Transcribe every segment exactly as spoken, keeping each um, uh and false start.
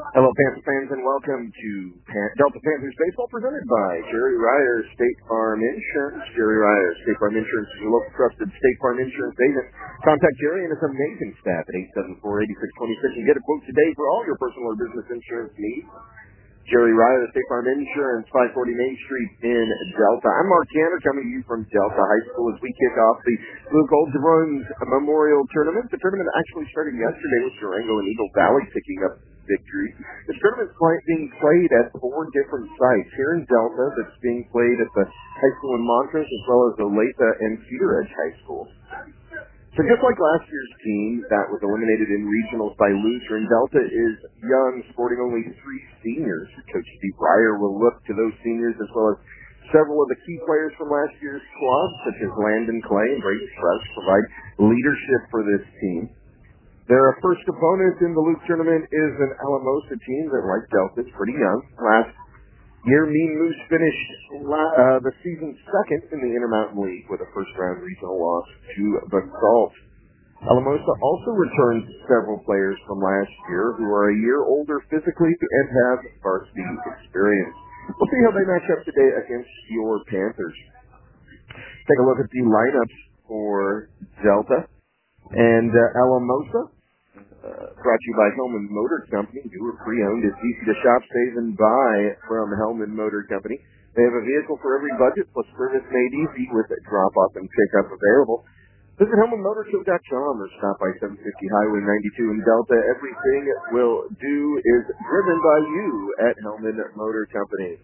Hello, Panther fans, and welcome to Pan- Delta Panthers Baseball, presented by Jerry Ryer State Farm Insurance. Jerry Ryer State Farm Insurance is your local trusted State Farm Insurance agent. Contact Jerry and his amazing staff at eight seven four, eight six two six and get a quote today for all your personal or business insurance needs. Jerry Ryer, State Farm Insurance, five forty Main Street in Delta. I'm Mark Canner, coming to you from Delta High School as we kick off the Blue Gold Drones Memorial Tournament. The tournament actually started yesterday with Durango and Eagle Valley picking up victory. The tournament's being played at four different sites. Here in Delta, that's being played at the high school in Montrose, as well as Olathe and Cedar Edge High School. So just like last year's team that was eliminated in regionals by Lutheran, Delta is young, sporting only three seniors. Coach Steve Ryer will look to those seniors as well as several of the key players from last year's squad, such as Landon Clay and Brayden Strauss, to provide leadership for this team. Their first opponent in the Luke tournament is an Alamosa team that, like Delta, is pretty young. Last year, Mean Moose finished uh, the season second in the Intermountain League with a first-round regional loss to Basalt. Alamosa also returns several players from last year who are a year older physically and have varsity experience. We'll see how they match up today against your Panthers. Take a look at the lineups for Delta and uh, Alamosa. Uh, brought to you by Hellman Motor Company. Newer pre-owned is easy to shop, save, and buy from Hellman Motor Company. They have a vehicle for every budget, plus service made easy with a drop-off and pick-up available. Visit Hellman Motor Show dot com or stop by seven fifty Highway ninety-two in Delta. Everything will do is driven by you at Hellman Motor Company.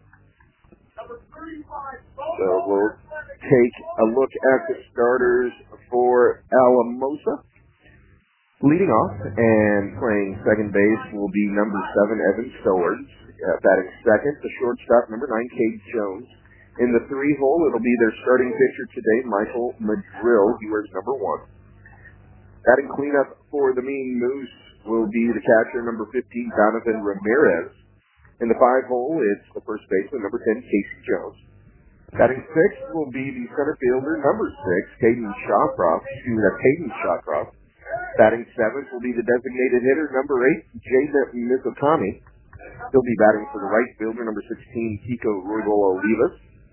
So we'll take a look at the starters for Alamosa. Leading off and playing second base will be number seven, Evan Sowers. Uh, batting second, the shortstop, number nine, Cade Jones. In the three hole, it'll be their starting pitcher today, Michael Madrill. He wears number one. Batting cleanup for the Mean Moose will be the catcher, number fifteen, Donovan Ramirez. In the five hole, it's the first baseman, number ten, Casey Jones. Batting sixth will be the center fielder, number six, Caden Shawcroft. Excuse me, that's Caden Shawcroft. Batting seventh will be the designated hitter, number eight, Jaden Mizukami. He'll be batting for the right fielder, number sixteen, Kiko Roybal Olivas.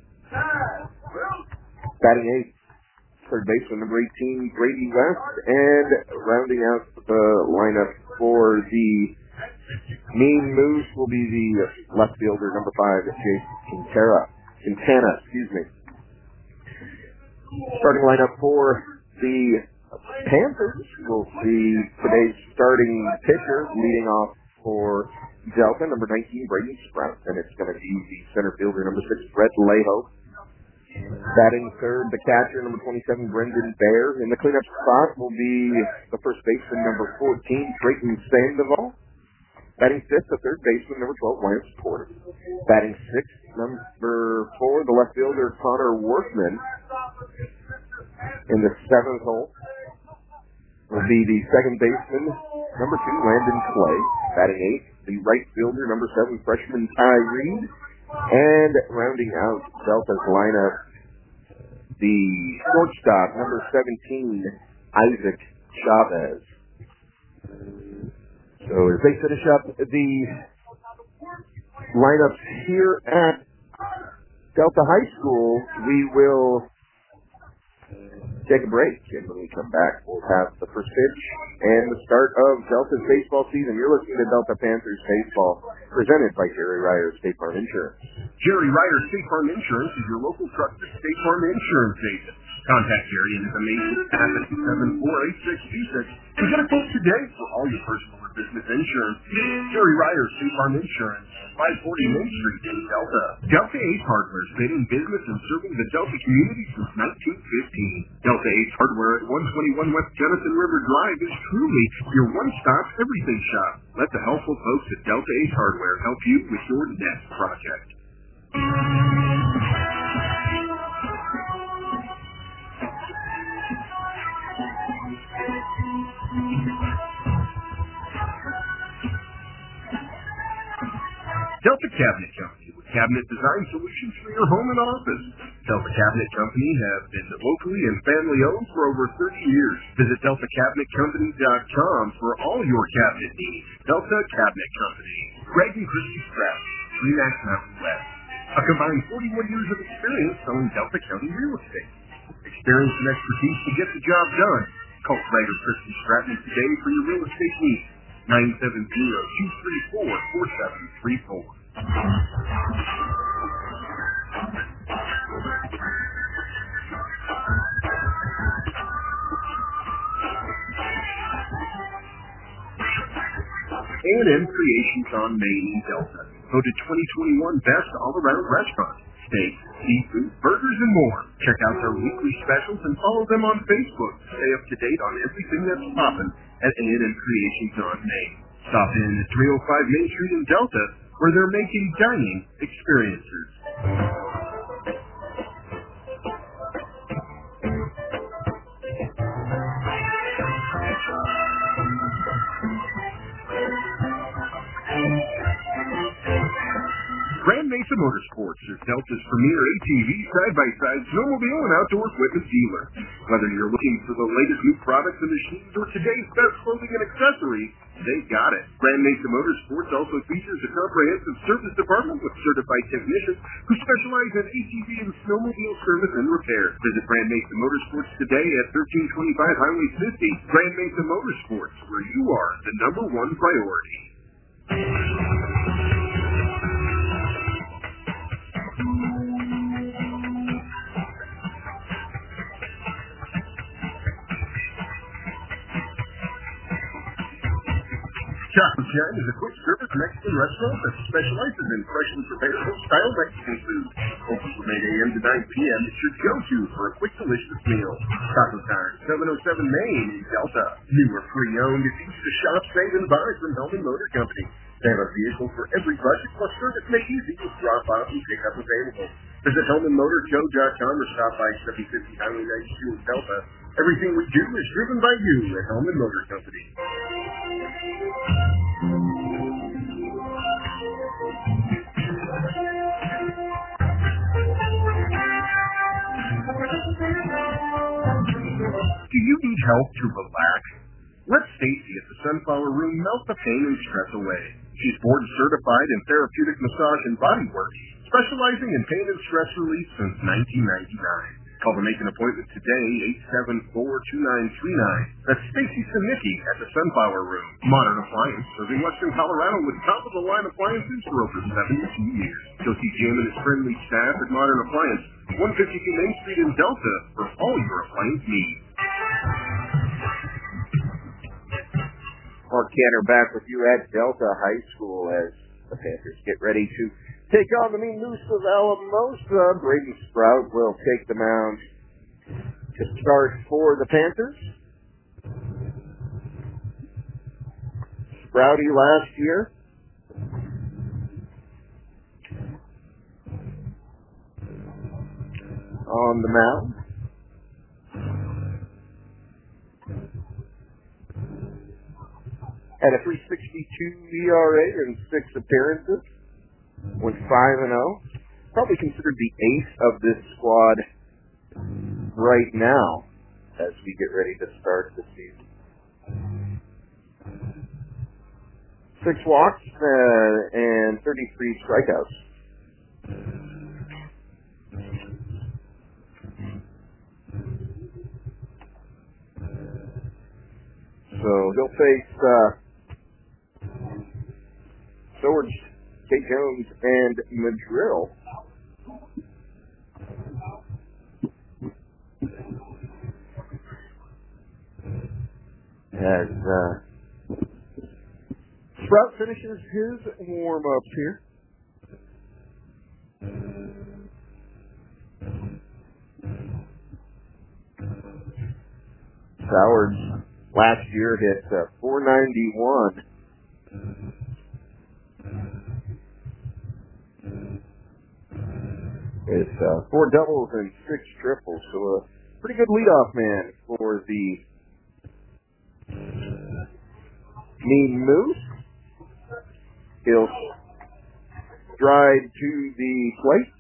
Batting eighth, third baseman, number eighteen, Brady West. And rounding out the lineup for the Mean Moose will be the left fielder, number five, Jason Quintana. Quintana, excuse me. Starting lineup for the Panthers will see today's starting pitcher leading off for Delta, number nineteen, Brayden Sprout, and it's going to be the center fielder, number six, Brett Leho. Batting third, the catcher, number twenty-seven, Brendan Baer. In the cleanup spot will be the first baseman, number fourteen, Drayton Sandoval. Batting fifth, the third baseman, number twelve, Lance Porter. Batting sixth, number four, the left fielder, Connor Workman. In the seventh hole will be the second baseman, number two, Landon Clay. Batting eighth, the right fielder, number seven, freshman Ty Reed. And rounding out Delta's lineup, the shortstop, number seventeen, Isaac Chavez. So as they finish up the lineups here at Delta High School, we will take a break, and when we come back, we'll have the first pitch and the start of Delta's baseball season. You're listening to Delta Panthers Baseball, presented by Jerry Ryer State Farm Insurance. Jerry Ryer State Farm Insurance is your local trusted State Farm Insurance agent. Contact Jerry and his amazing staff at eight seven four, eight six two six and get a quote today for all your personal or business insurance. Jerry Ryer State Farm Insurance, five forty Main Street in Delta. Delta Ace Hardware has been in business and serving the Delta community since nineteen fifteen. Delta Ace Hardware at one twenty-one West Jenison River Drive is truly your one-stop everything shop. Let the helpful folks at Delta Ace Hardware help you with your next project. Delta Cabinet Company, with cabinet design solutions for your home and office. Delta Cabinet Company have been locally and family-owned for over thirty years. Visit delta cabinet company dot com for all your cabinet needs. Delta Cabinet Company. Greg and Christy Strapp, Remax Mountain West. A combined forty-one years of experience selling Delta County real estate. Experience and expertise to get the job done. Call Greg or Christy Stratton today for your real estate needs. nine seven zero, two three four, four seven three four. A and M Creations on Main in Delta. Voted twenty twenty-one Best All-Around Restaurant. Steak, seafood, burgers, and more. Check out their weekly specials and follow them on Facebook to stay up to date on everything that's popping at A and M Creations on Main. Stop in at three oh five Main Street in Delta, where they're making dining experiences. Grand Mesa Motorsports is Delta's premier A T V, side-by-side, snowmobile, and outdoor equipment dealer. Whether you're looking for the latest new products and machines or today's best clothing and accessories, they got it. Grand Mesa Motorsports also features a comprehensive service department with certified technicians who specialize in A T V and snowmobile service and repair. Visit Grand Mesa Motorsports today at thirteen twenty-five Highway fifty. Grand Mesa Motorsports, where you are the number one priority. Chocolate Shine is a quick-service Mexican restaurant that specializes in freshly prepared home-style Mexican food. Open from eight a.m. to nine p.m. It's your go-to for a quick, delicious meal. Chocolate Shine, seven oh seven Main in Delta. New or pre-owned, it's easy to shop, save, and buy from Hellman Motor Company. They have a vehicle for every budget, plus service made easy with drop-off and pick-up available. Visit Hellman Motor Co dot com or stop by seven fifty Highway ninety-two in Delta. Everything we do is driven by you at Hellman Motor Company. Do you need help to relax? Let Stacy at the Sunflower Room melt the pain and stress away. She's board certified in therapeutic massage and body work, specializing in pain and stress relief since nineteen ninety-nine. Call to make an appointment today, eight seven four, two nine three nine. That's Stacy Sinicki at the Sunflower Room. Modern Appliance, serving Western Colorado with top-of-the-line appliances for over seventy-two years. Go see Jim and his friendly staff at Modern Appliance, one fifty-two Main Street in Delta, for all your appliance needs. Mark Canner back with you at Delta High School as the Panthers get ready to take on the Mean Moose of Alamosa. Braden Sprout will take the mound to start for the Panthers. Sprouty last year. On the mound. Had a three sixty-two E R A in six appearances. Went five and oh. Probably considered the ace of this squad right now as we get ready to start the season. Six walks uh, and thirty-three strikeouts. So he'll face uh, Swords, K. Jones, and Madrill. As uh, Sprout finishes his warm-ups here. Sowards last year hit uh, four ninety-one. It's uh, four doubles and six triples, so a pretty good leadoff man for the Mean Moose. He'll stride to the plate.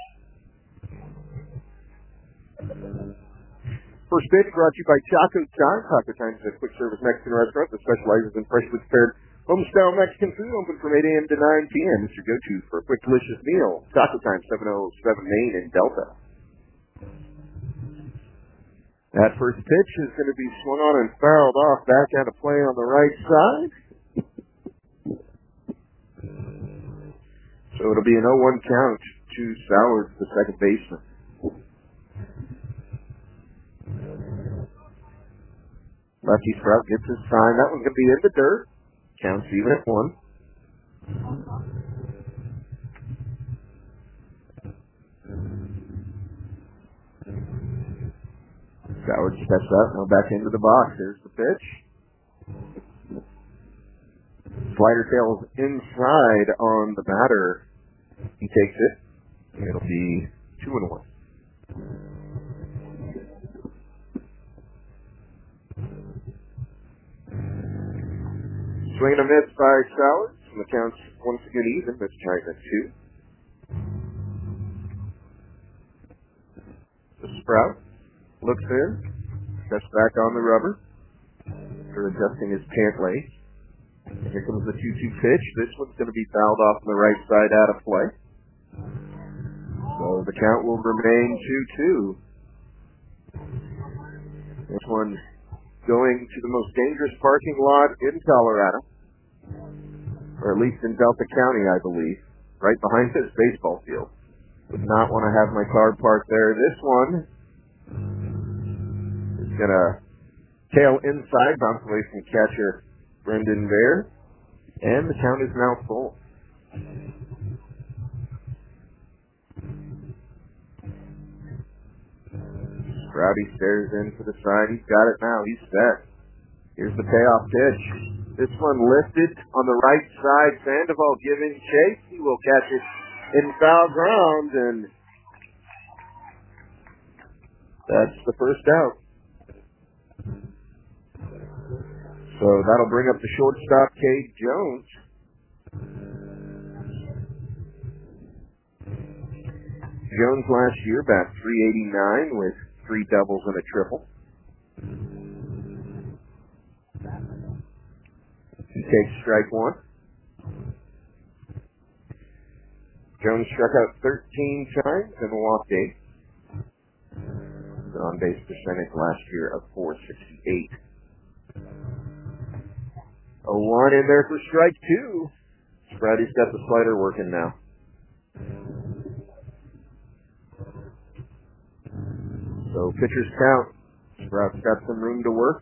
First pitch brought to you by Choco Time. Choco Time is a quick service Mexican restaurant that specializes in freshly prepared Homestyle Mexican food open from eight a.m. to nine p.m. It's your go-to for a quick, delicious meal. Taco Time, seven oh seven Main in Delta. That first pitch is going to be swung on and fouled off back out of play on the right side. So it'll be an oh one count to Sowers, the second baseman. Lefty Sprout gets his sign. That one's going to be in the dirt. Counts even at one. Sowers steps up, now back into the box. There's the pitch. Slider tails inside on the batter. He takes it. It'll be two and one. Swing and a miss by Sowers. And the count's once again even. That's tied at two. The Sprout looks in. Steps back on the rubber. After adjusting his pant lace. And here comes the two two pitch. This one's going to be fouled off on the right side out of play. So the count will remain two two. This one going to the most dangerous parking lot in Colorado, or at least in Delta County, I believe, right behind this baseball field. Would not want to have my car parked there. This one is going to tail inside, bounce away from catcher Brendan Bear, and the count is now full. Rowdy stares in for the side. He's got it now. He's set. Here's the payoff pitch. This one lifted on the right side. Sandoval giving chase. He will catch it in foul ground, and that's the first out. So that'll bring up the shortstop, Cade Jones. Jones last year bat three eighty-nine with three doubles and a triple. He takes strike one. Jones struck out thirteen times and walked eight. His on-base percentage last year of four sixty-eight. A one in there for strike two. Sprouty's got the slider working now. So pitchers count. Sprout's got some room to work.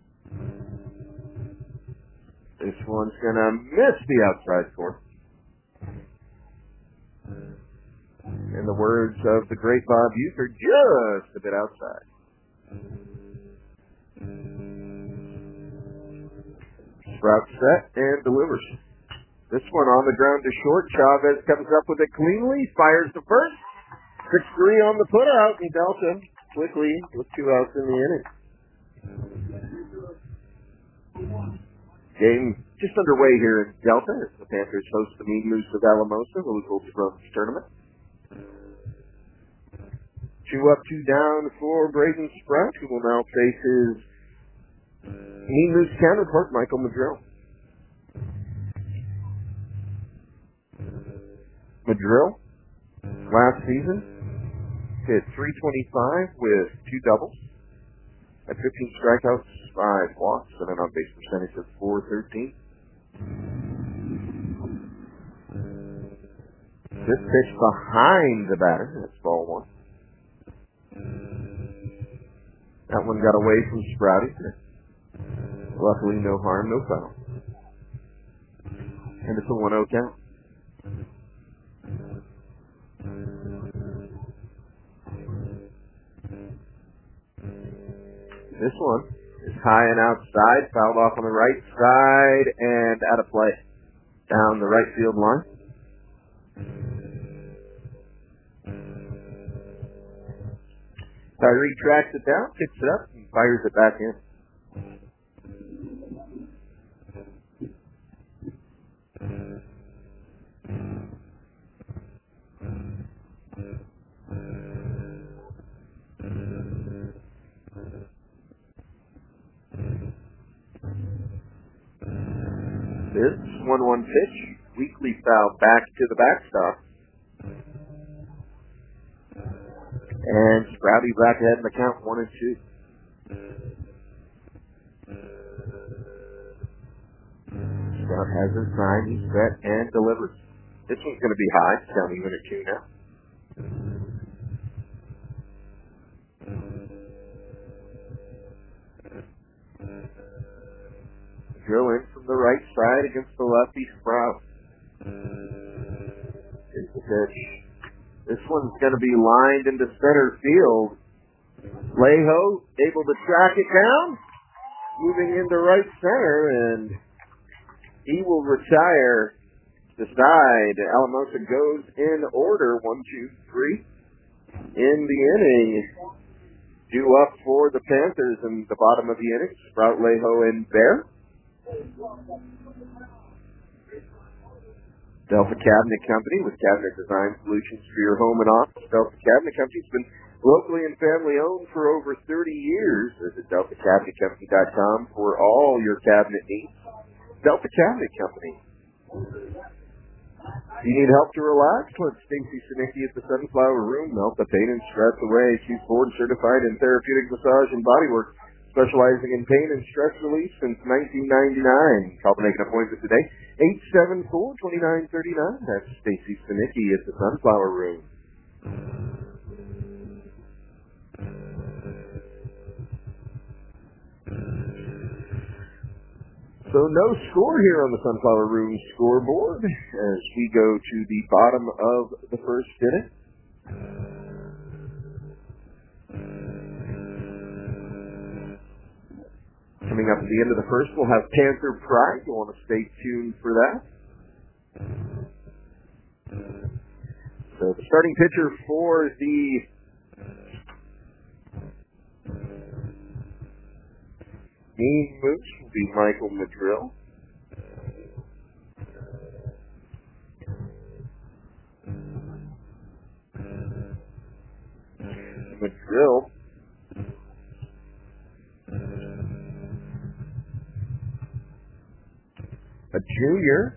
This one's going to miss the outside corner. In the words of the great Bob Uecker, just a bit outside. Sprout set and delivers. This one on the ground to short. Chavez comes up with it cleanly, fires to first. six three on the putout, and Delta quickly with two outs in the inning. Game just underway here in Delta as the Panthers host the Mean Moose of Alamosa, the local scrubs tournament. Two up, two down for Braden Sprout, who will now face his Mean Moose counterpart, Michael Madrill. Madrill, last season, hit three twenty-five with two doubles, at fifteen strikeouts, five walks, and an on-base percentage of four thirteen. This pitch behind the batter, that's ball one. That one got away from Sprouty. Luckily, no harm, no foul. And it's a one oh count. This one is high and outside, fouled off on the right side, and out of play. Down the right field line. Tyree tracks it down, picks it up, and fires it back in. This one one pitch. Weekly foul back to the backstop. And Sprouty back ahead in the count, one and two. Sprout has his sign, he's set and delivers. This one's going to be high, it's down even at two now. Drill in from the right side against the lefty Sprout. Here's the pitch. This one's going to be lined into center field. Leho able to track it down, moving into right center, and he will retire the side. Alamosa goes in order, one, two, three. In the inning, due up for the Panthers in the bottom of the inning, Sprout, Leho, and Bear. Delta Cabinet Company with cabinet design solutions for your home and office. Delta Cabinet Company's been locally and family owned for over thirty years. Visit delta cabinet company dot com for all your cabinet needs. Delta Cabinet Company. Do you need help to relax? Let Stacy Sinicki at the Sunflower Room melt the pain and stress away. She's board certified in therapeutic massage and bodywork, specializing in pain and stress relief since nineteen ninety-nine. Call to make an appointment today, eight seven four, two nine three nine. That's Stacy Sinicki at the Sunflower Room. So no score here on the Sunflower Room scoreboard as we go to the bottom of the first inning. Coming up at the end of the first, we'll have Panther Pride. You'll want to stay tuned for that. So the starting pitcher for the Mean Moose will be Michael Madrill. Madrill a junior.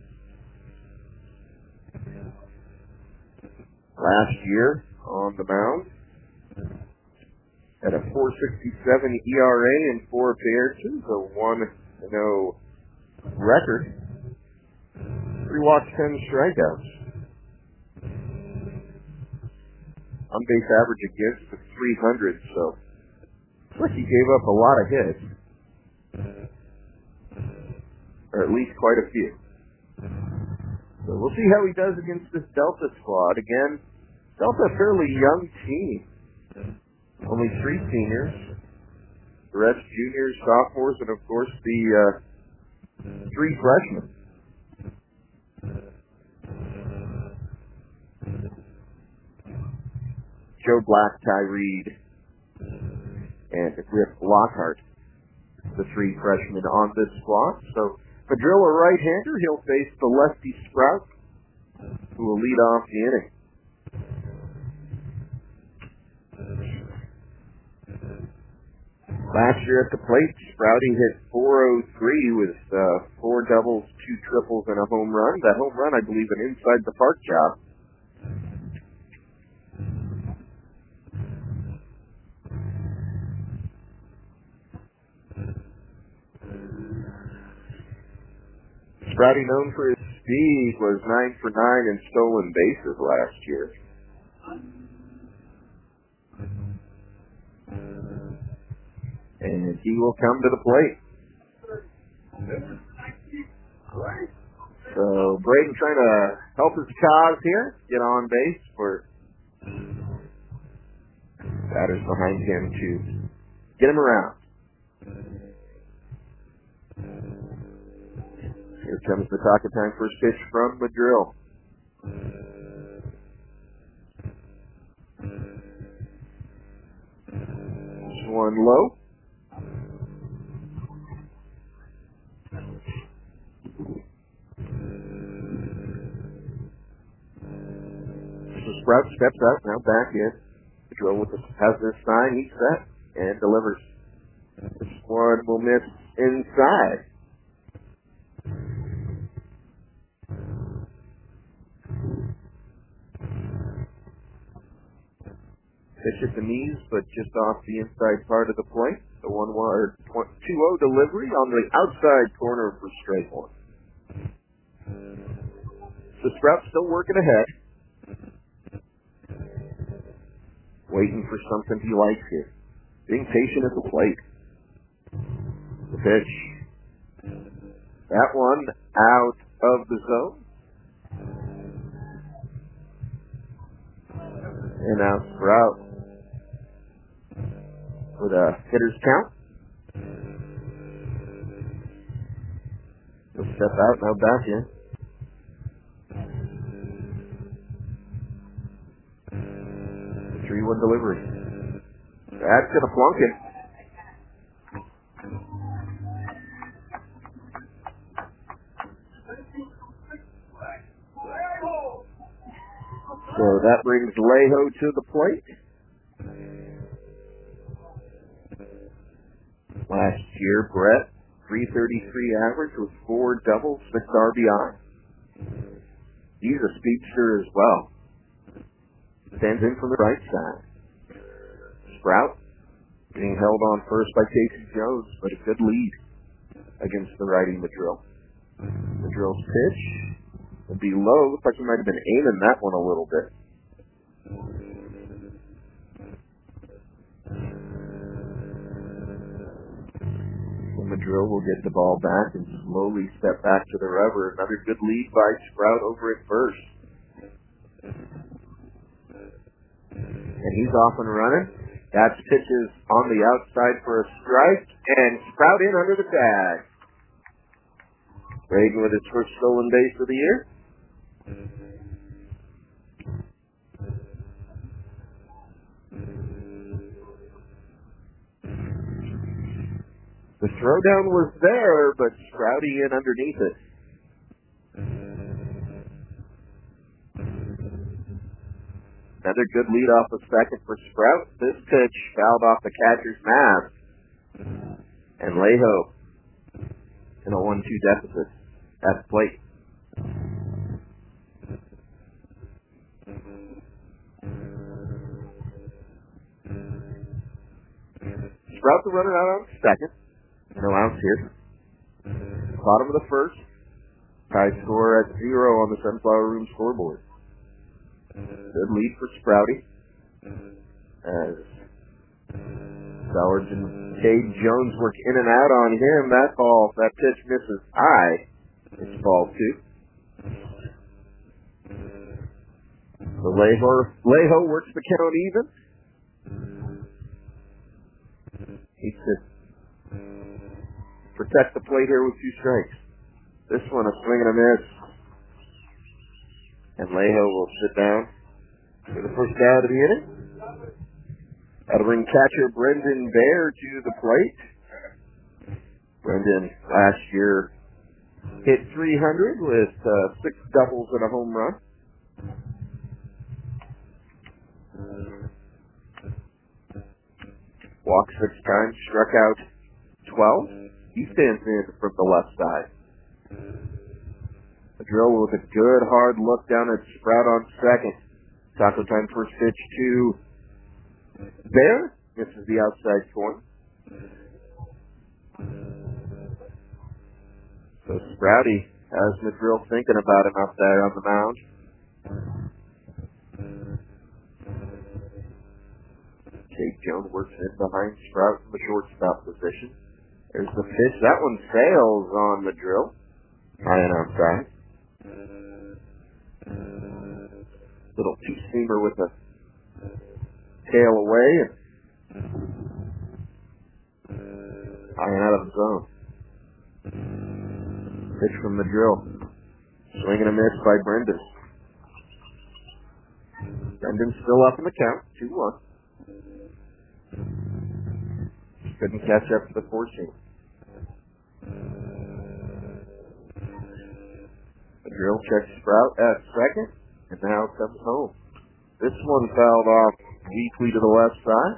Last year on the mound at a four sixty-seven E R A and four appearances, a one and oh record. Three walks, ten strikeouts. On base average against the three hundred, so looks like he gave up a lot of hits. Or at least quite a few. So we'll see how he does against this Delta squad. Again, Delta a fairly young team. Only three seniors. The rest juniors, sophomores, and of course the uh, three freshmen. Joe Black, Ty Reed, and Griff Lockhart, the three freshmen on this squad. So Madrill, a right-hander, he'll face the lefty Sprout, who will lead off the inning. Last year at the plate, Sprouty hit four oh three with uh, four doubles, two triples, and a home run. That home run, I believe, an inside-the-park job. Sprouty, known for his speed, was nine for nine in stolen bases last year. And he will come to the plate. So Braden trying to help his cause here, get on base for batters behind him to get him around. Here comes the talk of time. First pitch from Madrill. This one low. So Sprout steps out, now back in. Madrill with the has this sign, he's set and delivers. This one will miss inside. Pitch at the knees, but just off the inside part of the plate. The one one two oh delivery on the outside corner for straight one. So Sprout still working ahead. Waiting for something he likes here. Being patient at the plate. The pitch. That one out of the zone. And now Sprout with a hitter's count. He'll step out, now back in. three one delivery. That's going to flunk it. So that brings Leho to the plate. Last year, Brett, three thirty-three average with four doubles, six R B I. He's a speedster as well. Stands in from the right side. Sprout being held on first by Casey Jones, but a good lead against the righty Madrill. Madrill's pitch will be low. Looks like he might have been aiming that one a little bit. So Madrill will get the ball back and slowly step back to the rubber. Another good lead by Sprout over at first. And he's off and running. That's pitches on the outside for a strike, and Sprout in under the tag. Reagan with his first stolen base of the year. The throwdown was there, but Sprouty in underneath it. Another good lead off the second for Sprout. This pitch fouled off the catcher's mask. And Leho in a one two deficit at the plate. Sprout the runner out on second. No outs here. Bottom of the first. Tie score at zero on the Sunflower Room scoreboard. Good lead for Sprouty. As Sowers and Cade Jones work in and out on him. That ball, that pitch misses high. It's ball two. So Leho, Leho works the count even. He should protect the plate here with two strikes. This one a swing and a miss. And Leho will sit down for the first out of the inning. That'll bring catcher Brendan Bear to the plate. Brendan last year hit three hundred with uh, six doubles and a home run. Walked six times, struck out twelve. He stands in from the left side. A drill with a good hard look down at Sprout on second. Taco time first pitch to Bear. Misses the outside corner. So Sprouty has Madrill thinking about him up there on the mound. Cade Jones works in behind Sprout from the shortstop position. There's the pitch. That one sails on Madrill. High and outside. Little two-seamer with a tail away. High and out of the zone. Pitch from Madrill. Swing and a miss by Brendan. Brendan's still up in the count. two one. Couldn't catch up to the four-seam. Madrill checks Sprout at second, and now comes home. This one fouled off weakly to the left side.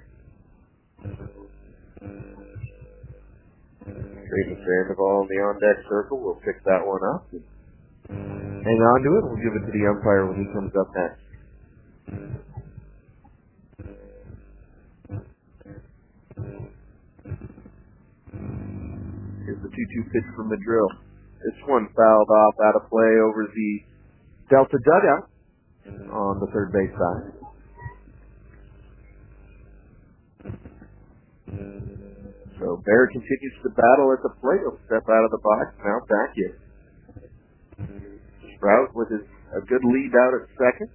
Trayton Sandoval in the on-deck circle will pick that one up. And hang on to it. We'll give it to the umpire when he comes up next. Here's the two two pitch from Madrill. This one fouled off out of play over the Delta dugout on the third base side. So Bear continues to battle at the plate. He'll step out of the box, now back in. Sprout with his, a good lead out at second.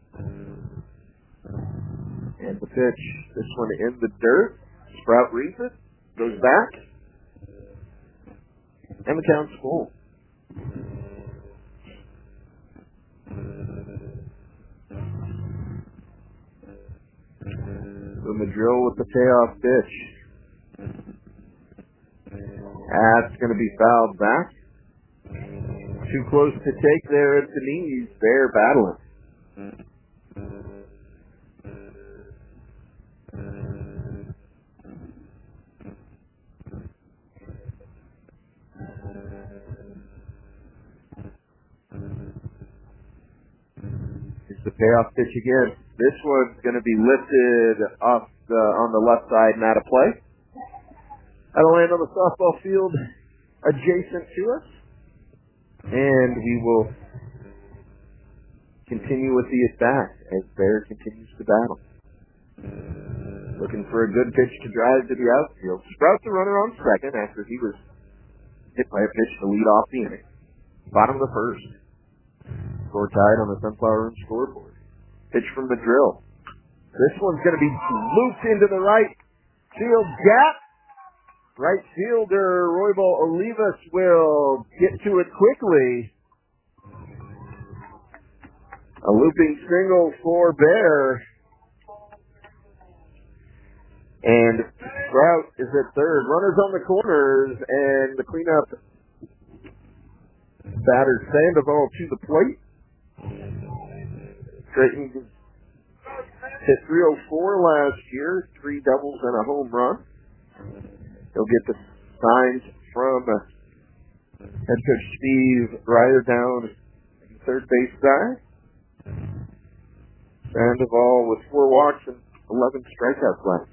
And the pitch, this one in the dirt. Sprout reads it, goes back, and the count's full. So Madrill with the payoff pitch. That's going to be fouled back. Too close to take there at the knees. Bear battling. Here's the payoff pitch again. This one's going to be lifted off the, on the left side and out of play. That'll land on the softball field adjacent to us. And we will continue with the at-bat as Bear continues to battle. Looking for a good pitch to drive to the outfield. Sprout the runner on second after he was hit by a pitch to lead off the inning. Bottom of the first. Score tied on the Sunflower Room scoreboard. Pitch from Madrill. This one's going to be looped into the right field gap. Right fielder Roybal Olivas will get to it quickly. A looping single for Bear. And Sprout is at third. Runners on the corners, and the cleanup batter Sandoval to the plate. Creighton hit three oh four last year, three doubles and a home run. He'll get the signs from head coach Steve Ryder down third base side. Sandoval with four walks and eleven strikeouts left.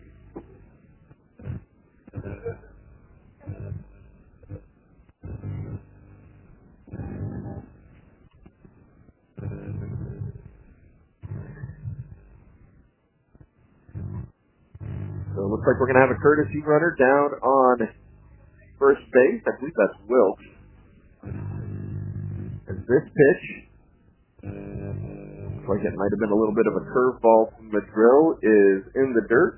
So it looks like we're going to have a courtesy runner down on first base. I believe that's Wilkes. And this pitch, looks like it might have been a little bit of a curveball from Madrill, is in the dirt.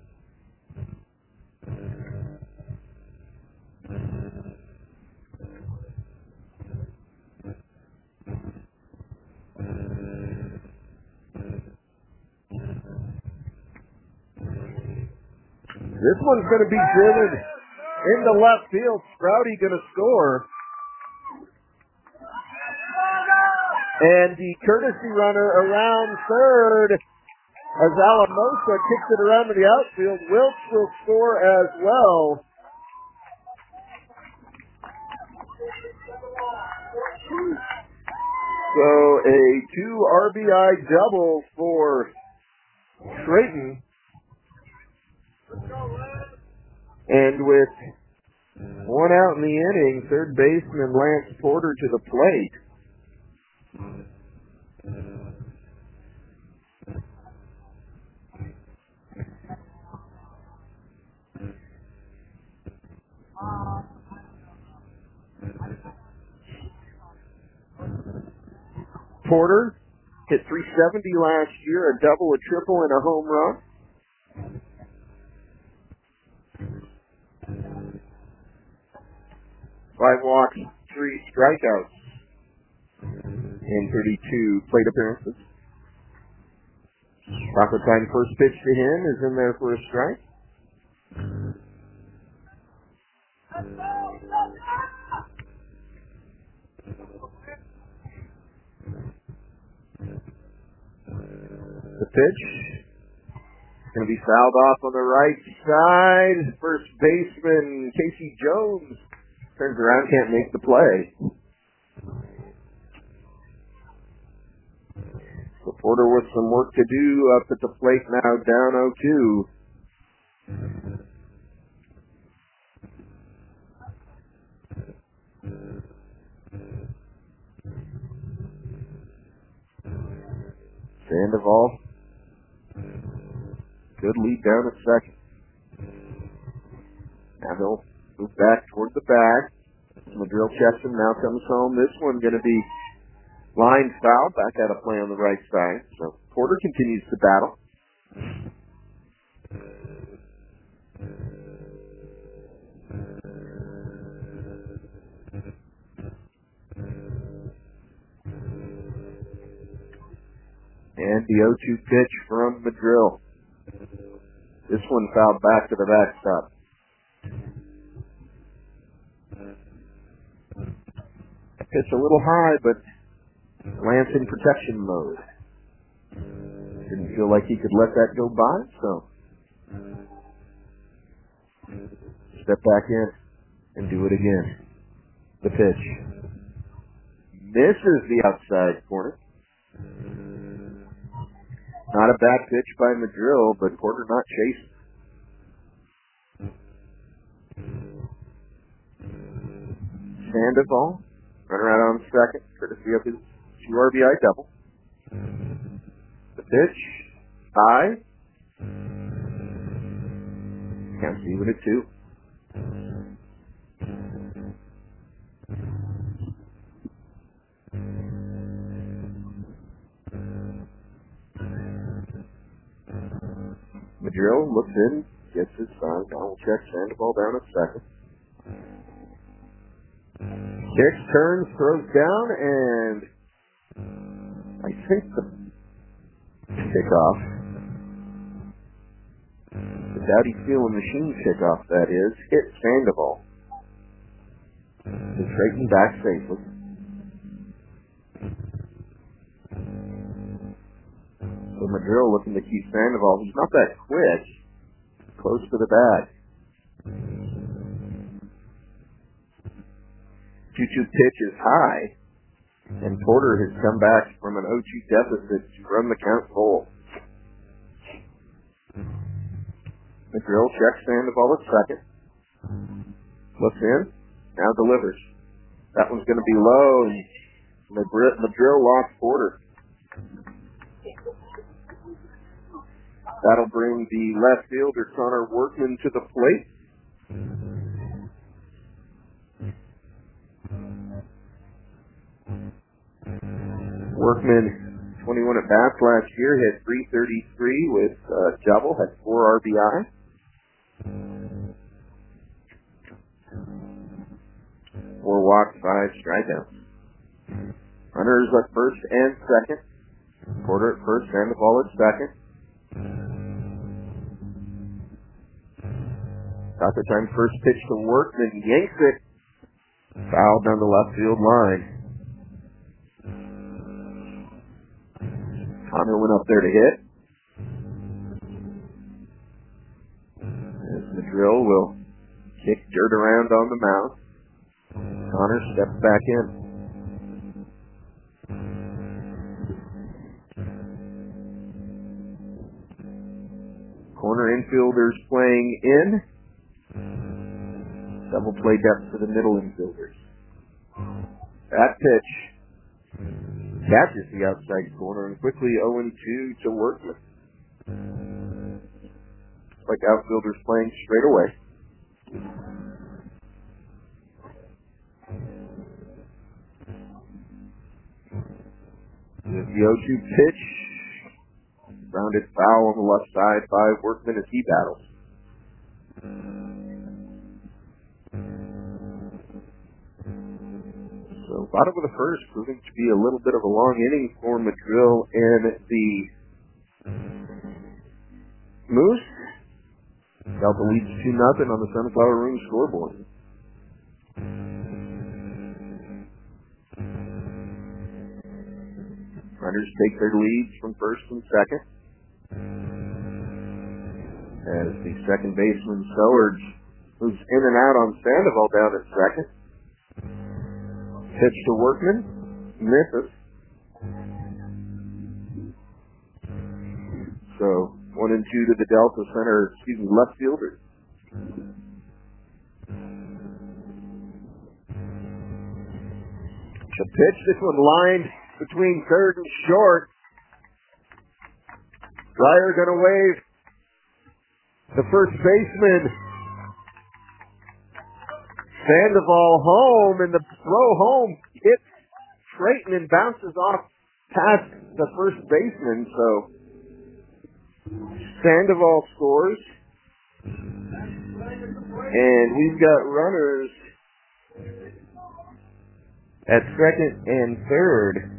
This one's going to be driven into left field. Sprouty going to score. And the courtesy runner around third as Alamosa kicks it around to the outfield. Wilkes will score as well. So a two R B I double for Creighton. And with one out in the inning, third baseman Lance Porter to the plate. Porter hit three seventy last year, a double, a triple, and a home run. Five walks, three strikeouts in thirty-two plate appearances. Rocket time first pitch to him is in there for a strike. The pitch is going to be fouled off on the right side. First baseman Casey Jones turns around, can't make the play. So Porter with some work to do up at the plate now, down oh two. Sandoval, good lead down at second. Now he'll move back toward the bag. Madrill checks him, now comes home. This one going to be line foul, back out of play on the right side. So Porter continues to battle. And the oh two pitch from Madrill. This one fouled back to the backstop. Pitch a little high, but Lance in protection mode. Didn't feel like he could let that go by, so step back in and do it again. The pitch. Misses the outside corner. Not a bad pitch by Madrill, but Porter not chasing. Sandoval, runner out on second, courtesy of his two R B I double. The pitch, high. Counts even at two. Madrill looks in, gets his sign, Donald checks Sandoval down at second. Kicks, turns, throws down, and I think the kickoff, the Dowdy Steel and Machine kickoff, that is, hit Sandoval. He's straightened back safely. So Madrill looking to keep Sandoval. He's not that quick. Close to the bag. two two pitch is high, and Porter has come back from an oh two deficit to run the count full. Madrill checks Sandoval at second. Looks in, now delivers. That one's going to be low, and Madrill lost Porter. That'll bring the left fielder, Connor Workman, to the plate. Workman, twenty-one at bats last year, hit three thirty-three with uh, double, had four R B I. Four walks, five strikeouts. Runners at first and second. Porter at first, Sandoval at second. Got the time first pitch to Workman, yanks it. Foul down the left field line. Connor went up there to hit. As Madrill will kick dirt around on the mound. Connor steps back in. Corner infielders playing in. Double play depth for the middle infielders. That pitch catches the outside corner and quickly oh and two to Workman. Like outfielders playing straight away. The oh two pitch. Rounded foul on the left side by Workman as he battles. So bottom of the first, proving to be a little bit of a long inning for Madrill and the Moose. Delta leads two nothing on the Sunflower Room scoreboard. Runners take their leads from first and second. As the second baseman Sowers moves in and out on Sandoval down at second. Pitch to Workman, misses. So one and two to the Delta center, excuse me, left fielder. The pitch, this one lined between third and short. Ryer gonna wave. The first baseman, Sandoval, home, and the throw home hits Creighton and bounces off past the first baseman, so Sandoval scores, and we've got runners at second and third.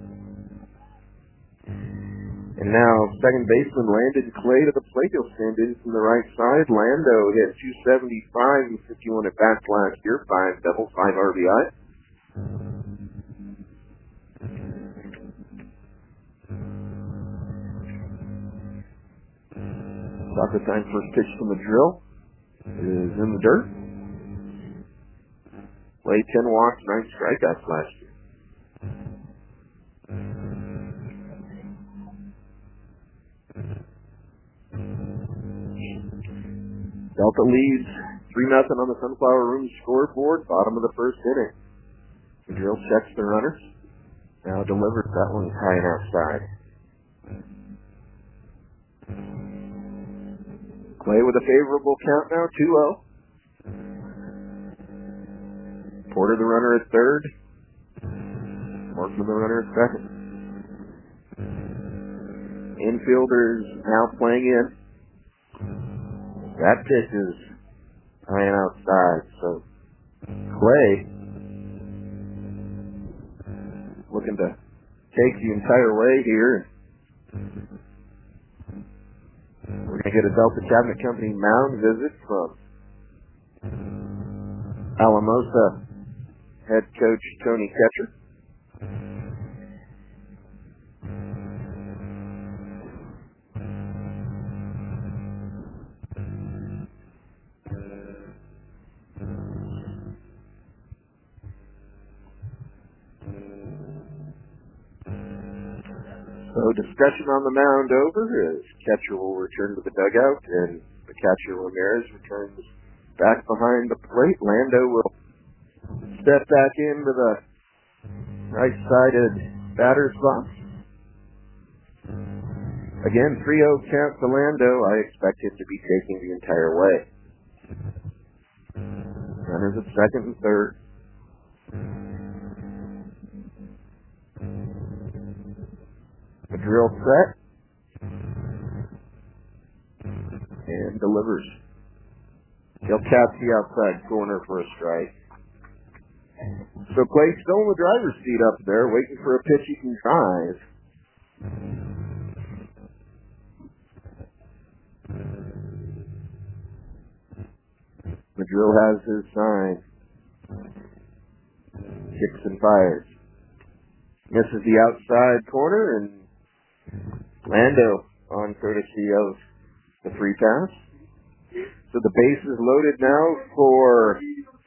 And now second baseman Landon Clay to the plate. He'll stand in from the right side. Lando hit two seventy-five and fifty-one at bats last year. Five doubles, five R B I. Soccer time, first pitch from the drill is in the dirt. Clay, ten walks, nine strikeouts last year. Delta leads three nothing on the Sunflower Room scoreboard, bottom of the first inning. The drill checks the runners. Now delivers. That one's high and outside. Clay with a favorable count now, two oh. Porter the runner at third. Markman the runner at second. Infielders now playing in. That pitch is high and outside, so Clay looking to take the entire way here. We're going to get a Delta Cabinet Company mound visit from Alamosa head coach Tony Ketcher. So discussion on the mound over as Catcher will return to the dugout and the catcher Ramirez returns back behind the plate. Lando will step back into the right-sided batter's box. Again, three oh count to Lando. I expect him to be taking the entire way. Runners at second and third. The drill set and delivers. He'll catch the outside corner for a strike. So Clay still in the driver's seat up there, waiting for a pitch he can drive. The drill has his sign. Kicks and fires. Misses the outside corner, and Lando on courtesy of the free pass. So the base is loaded now for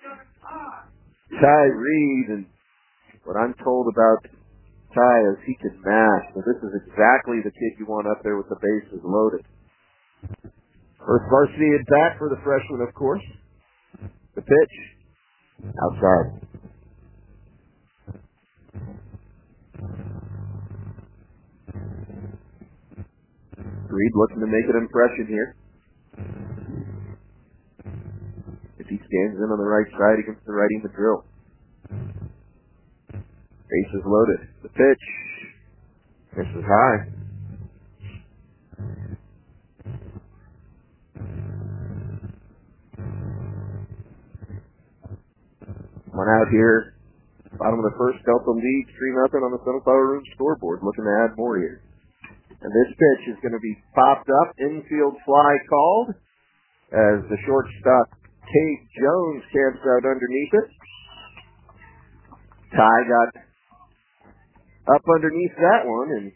Ty Reed, and what I'm told about Ty is he can mash. So this is exactly the kid you want up there with the bases loaded. First varsity at bat for the freshman, of course. The pitch, outside. Reed looking to make an impression here. If he stands in on the right side against the righty in the drill. Base is loaded. The pitch. This is high. One out here. Bottom of the first, Delta leads three nothing on the Sunflower Room scoreboard. Looking to add more here. And this pitch is going to be popped up. Infield fly called as the shortstop, Kate Jones, camps out underneath it. Ty got up underneath that one, and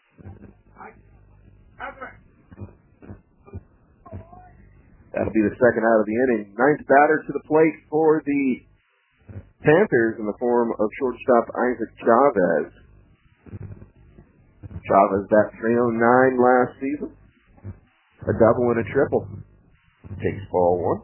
that'll be the second out of the inning. Ninth batter to the plate for the Panthers in the form of shortstop Isaac Chavez. Chavez bat three oh nine last season. A double and a triple. Takes ball one.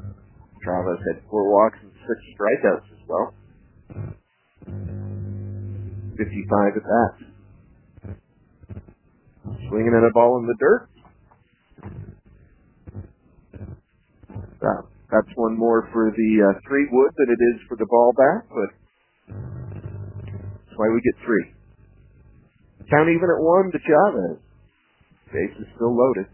Chavez had four walks and six strikeouts as well. fifty-five at that. Swinging at a ball in the dirt. Uh, that's one more for the uh, three wood than it is for the ball back, but that's why we get three. Count even at one to Chavez. Base is still loaded.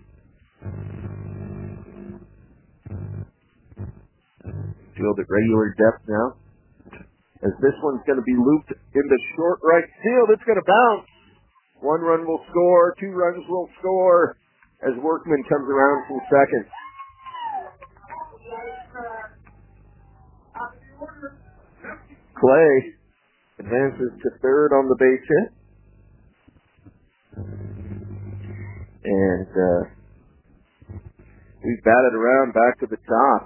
Field at regular depth now. As this one's going to be looped into short right field, it's going to bounce. One run will score, two runs will score as Workman comes around from second. Clay advances to third on the base hit. And uh, we've batted around back to the top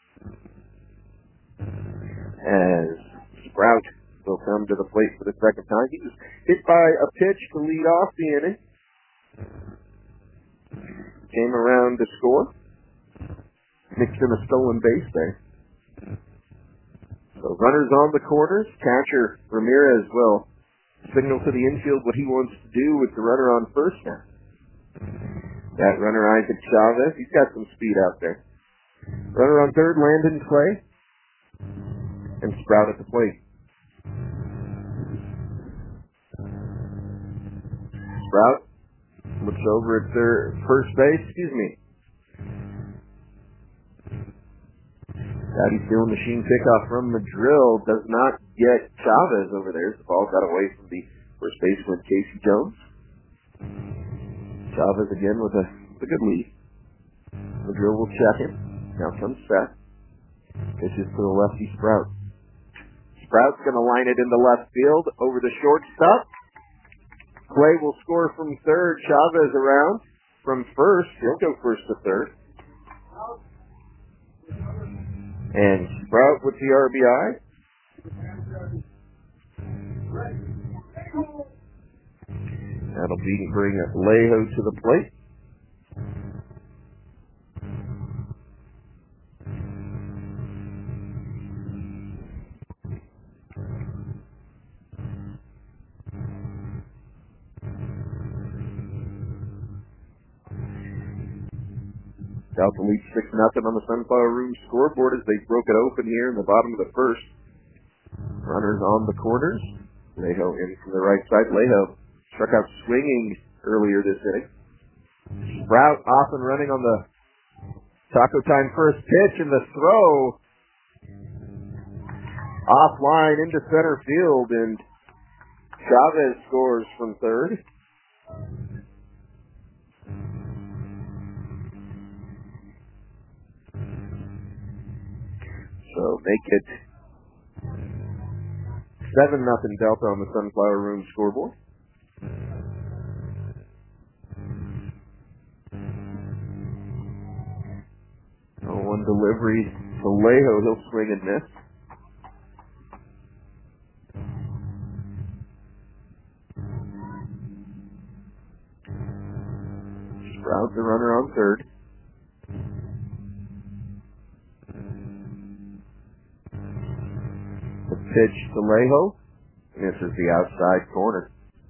as Sprout will come to the plate for the second time. He was hit by a pitch to lead off the inning. Came around to score. Mixed in a stolen base there. So runners on the corners. Catcher Ramirez will signal to the infield what he wants to do with the runner on first now. That runner, Isaac Chavez, he's got some speed out there. Runner on third, Landon Clay. And Sprout at the plate. Sprout looks over at their first base. Excuse me. Daddy Steel machine pickoff from the drill does not get Chavez over there. The ball got away from the first baseman, Casey Jones. Chavez again with a, with a good lead. The drill will check him. Now comes Seth. Pitches to the lefty Sprout. Sprout's going to line it into left field over the shortstop. Clay will score from third. Chavez around from first. He'll go first to third. And Sprout with the R B I. That'll be bring Lejo to the plate. Delta leads six nothing on the Sunflower Room scoreboard as they broke it open here in the bottom of the first. Runners on the corners. Lejo in from the right side. Lejo struck out swinging earlier this inning. Sprout off and running on the Taco Time first pitch, and the throw offline into center field, and Chavez scores from third. So make it seven nothing Delta on the Sunflower Room scoreboard. Oh, one delivery to Lejo. He'll swing and miss. Sprout the runner on third. The pitch to Lejo. Misses the outside corner.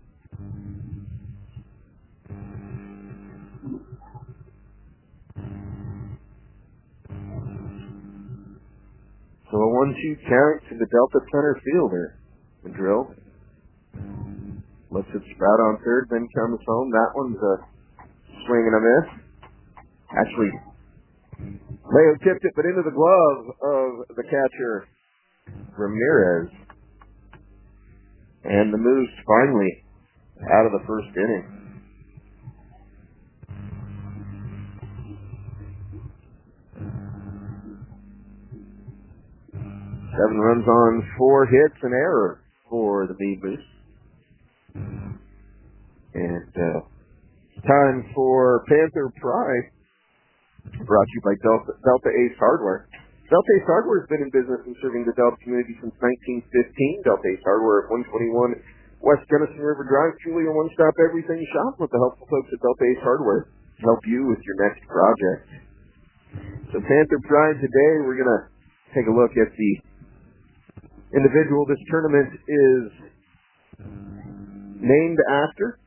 So a one two count to the Delta center fielder. The drill. Lets it Sprout on third, then comes home. That one's a swing and a miss. Actually, Lejo tipped it, but into the glove of the catcher, Ramirez. And the Moose finally out of the first inning. Seven runs on four hits, an error for the Mead Moose. And uh, time for Panther Pride, brought to you by Delta, Delta Ace Hardware. Delta Ace Hardware has been in business and serving the Delta community since nineteen fifteen. Delta Ace Hardware at one twenty-one West Gunnison River Drive, truly a one-stop everything shop with the helpful folks at Delta Ace Hardware to help you with your next project. So Panther Pride today, we're going to take a look at the individual this tournament is named after.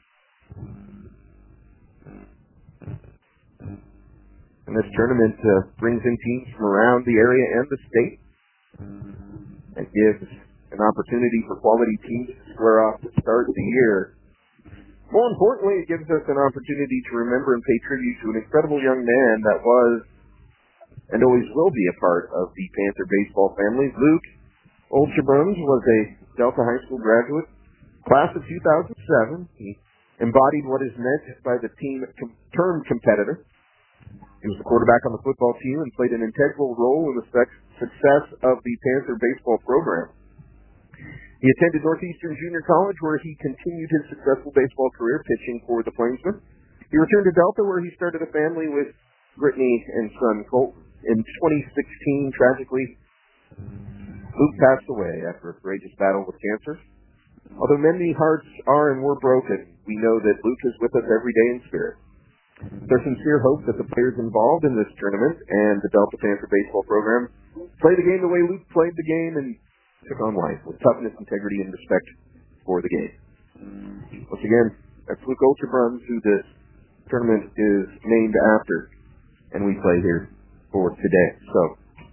And this tournament uh, brings in teams from around the area and the state. It gives an opportunity for quality teams to square off to start the year. More importantly, it gives us an opportunity to remember and pay tribute to an incredible young man that was and always will be a part of the Panther baseball family. Luke Olchebrums was a Delta High School graduate, class of two thousand seven. He embodied what is meant by the team com- term competitor. He was the quarterback on the football team and played an integral role in the success of the Panther baseball program. He attended Northeastern Junior College, where he continued his successful baseball career pitching for the Plainsmen. He returned to Delta, where he started a family with Brittany and son Colton. In twenty sixteen, tragically, Luke passed away after a courageous battle with cancer. Although many hearts are and were broken, we know that Luke is with us every day in spirit. There's sincere hope that the players involved in this tournament and the Delta Panther baseball program play the game the way Luke played the game and took on life with toughness, integrity, and respect for the game. Once again, that's Luke Olchebrums, who this tournament is named after, and we play here for today. So,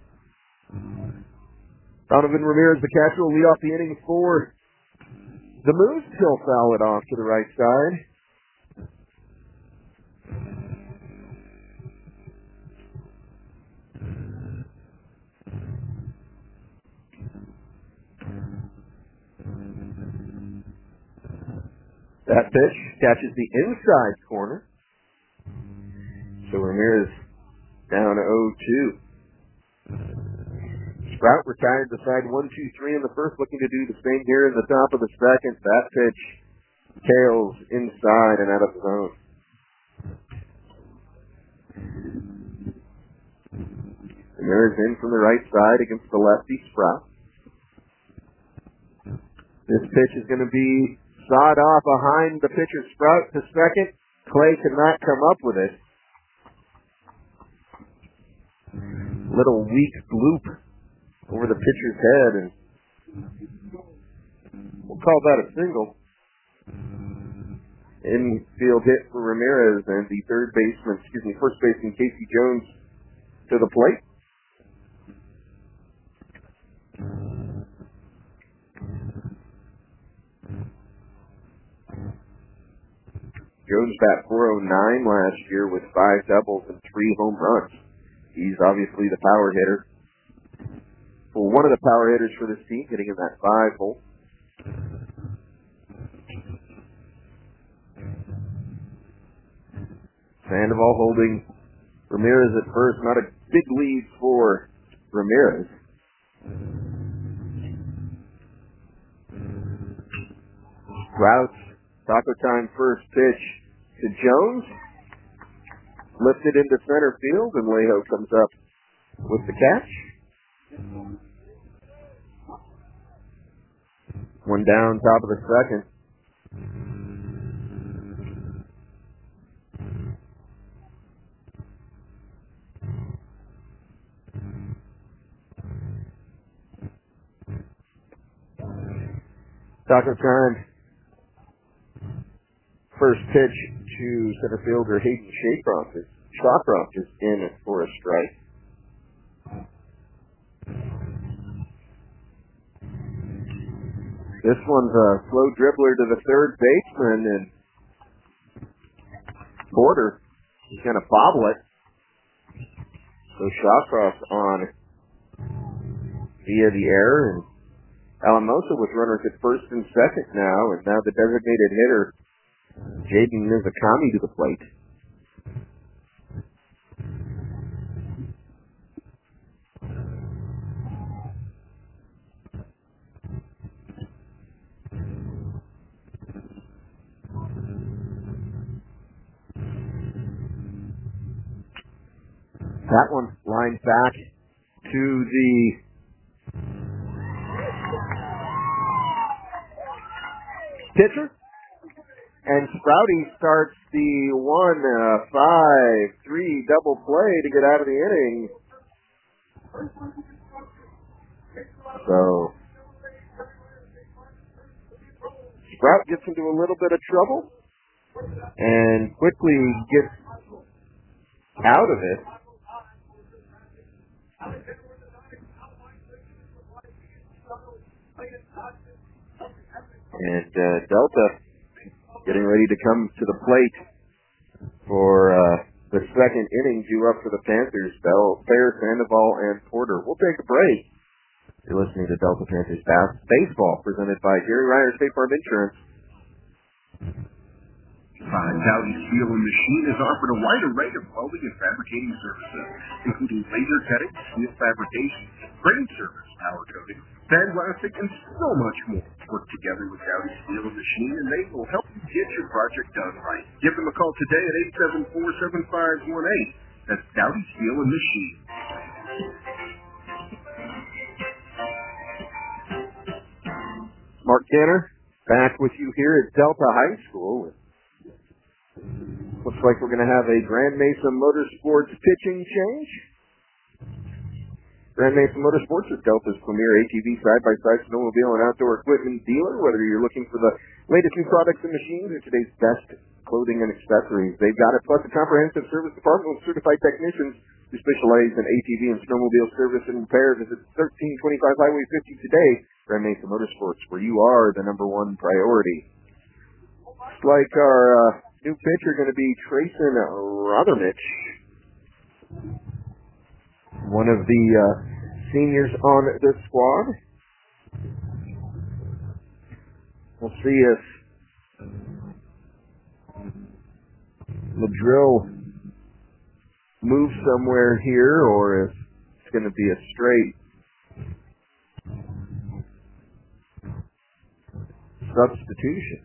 Donovan Ramirez, the catcher, will lead off the inning for the Moose. He'll foul it off to the right side. That pitch catches the inside corner. So Ramirez down oh two. Sprout retired to side one two three in the first, looking to do the same here in the top of the second. That pitch tails inside and out of the zone. Ramirez in from the right side against the lefty Sprout. This pitch is going to be sawed off behind the pitcher Sprout to second. Clay cannot come up with it. Little weak bloop over the pitcher's head, and we'll call that a single. Infield hit for Ramirez, and the third baseman, excuse me, first baseman Casey Jones to the plate. Jones bat four oh nine last year with five doubles and three home runs. He's obviously the power hitter. Well, one of the power hitters for this team, getting in that five hole. Sandoval holding Ramirez at first. Not a big lead for Ramirez. Routes, taco time first pitch to Jones. Lifted into center field, and Lejo comes up with the catch. One down, top of the second. Taco time. First pitch to center fielder Hayden Shawcroft is, Shawcroft is in for a strike. This one's a slow dribbler to the third baseman, and Porter is going to bobble it. So Shawcroft on via the air, and Alamosa with runners at first and second now, and now the designated hitter Jaden Mizukami to the plate. That one lined back to the pitcher. And Sprouty starts the one, uh, five, three double play to get out of the inning. So gets into a little bit of trouble and quickly gets out of it. And uh, Delta getting ready to come to the plate for uh, the second inning, due up for the Panthers. Bell, Fair, Sandoval, and Porter. We'll take a break. You're listening to Delta Panthers Baseball, presented by Jerry Ryder State Farm Insurance. Uh, Dowdy Steel and Machine has offered a wide array of welding and fabricating services, including laser cutting, steel fabrication, frame service, power coating, sandblasting, and so much more. Work together with Dowdy Steel and Machine, and they will help you get your project done right. Give them a call today at eight seven four, seven five one eight. That's Dowdy Steel and Machine. Mark Tanner, back with you here at Delta High School. Looks like we're going to have a Grand Mesa Motorsports pitching change. Grand Mesa Motorsports is Delta's premier A T V, side-by-side, snowmobile, and outdoor equipment dealer. Whether you're looking for the latest new products and machines or today's best clothing and accessories, they've got it. Plus a comprehensive service department with certified technicians who specialize in A T V and snowmobile service and repair. Visit thirteen twenty-five Highway fifty today. Grand Mesa Motorsports, where you are the number one priority. Looks like our uh, new pitcher going to be Trayson Rothermich, one of the uh, seniors on this squad. We'll see if Madrill moves somewhere here or if it's going to be a straight substitution.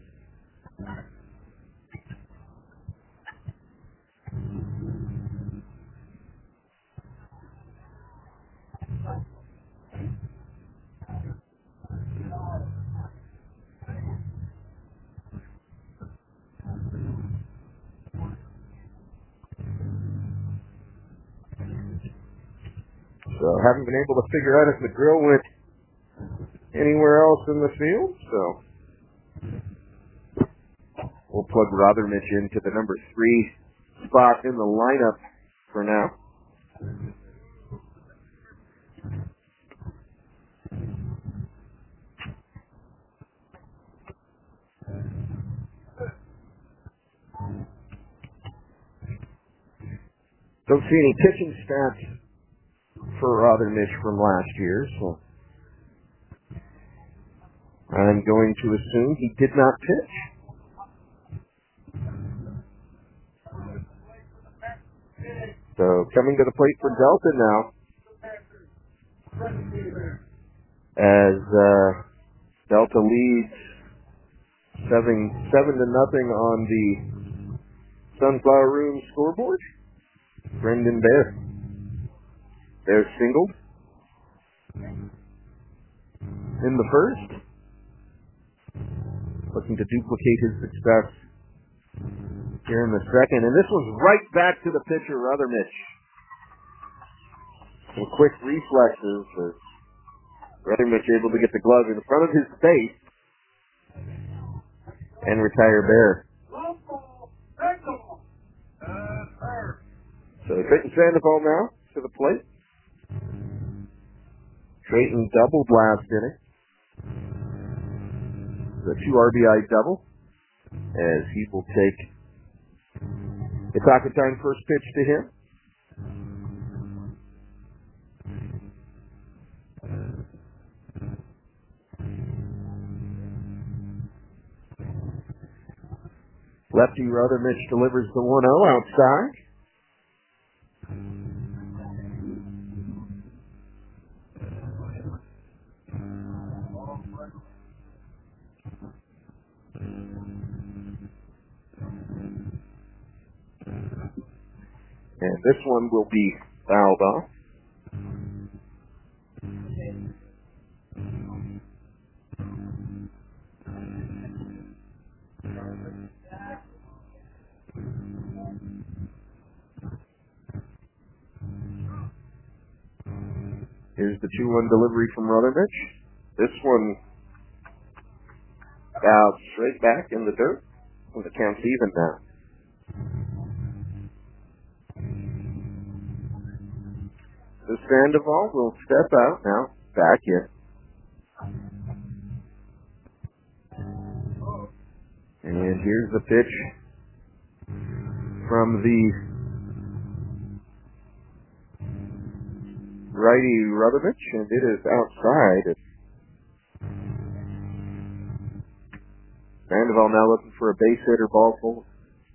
So haven't been able to figure out if Madrill went anywhere else in the field, so we'll plug Rothermich into the number three spot in the lineup for now. Don't see any pitching stats for Rothermich from last year, so I'm going to assume he did not pitch. So coming to the plate for Delta now, as uh, Delta leads seven seven to nothing on the Sunflower Room scoreboard. Brendan Bear. Bear singled in the first, looking to duplicate his success here in the second, and this one's right back to the pitcher, Rothermich. Some quick reflexes as Rothermich able to get the glove in front of his face and retire Bear. So Trayton Sandoval now to the plate. Trayton doubled last inning. The two R B I double as he will take the Takatine first pitch to him. Lefty Rothermich delivers the one oh outside. And this one will be fouled off. Here's the two one delivery from Rothermich. This one Out straight back in the dirt. Well, the count's even now. So Sandoval will step out now, back in. And here's the pitch from the righty Ruthermich, and it is outside. Sandoval now looking for a base hitter, ball full.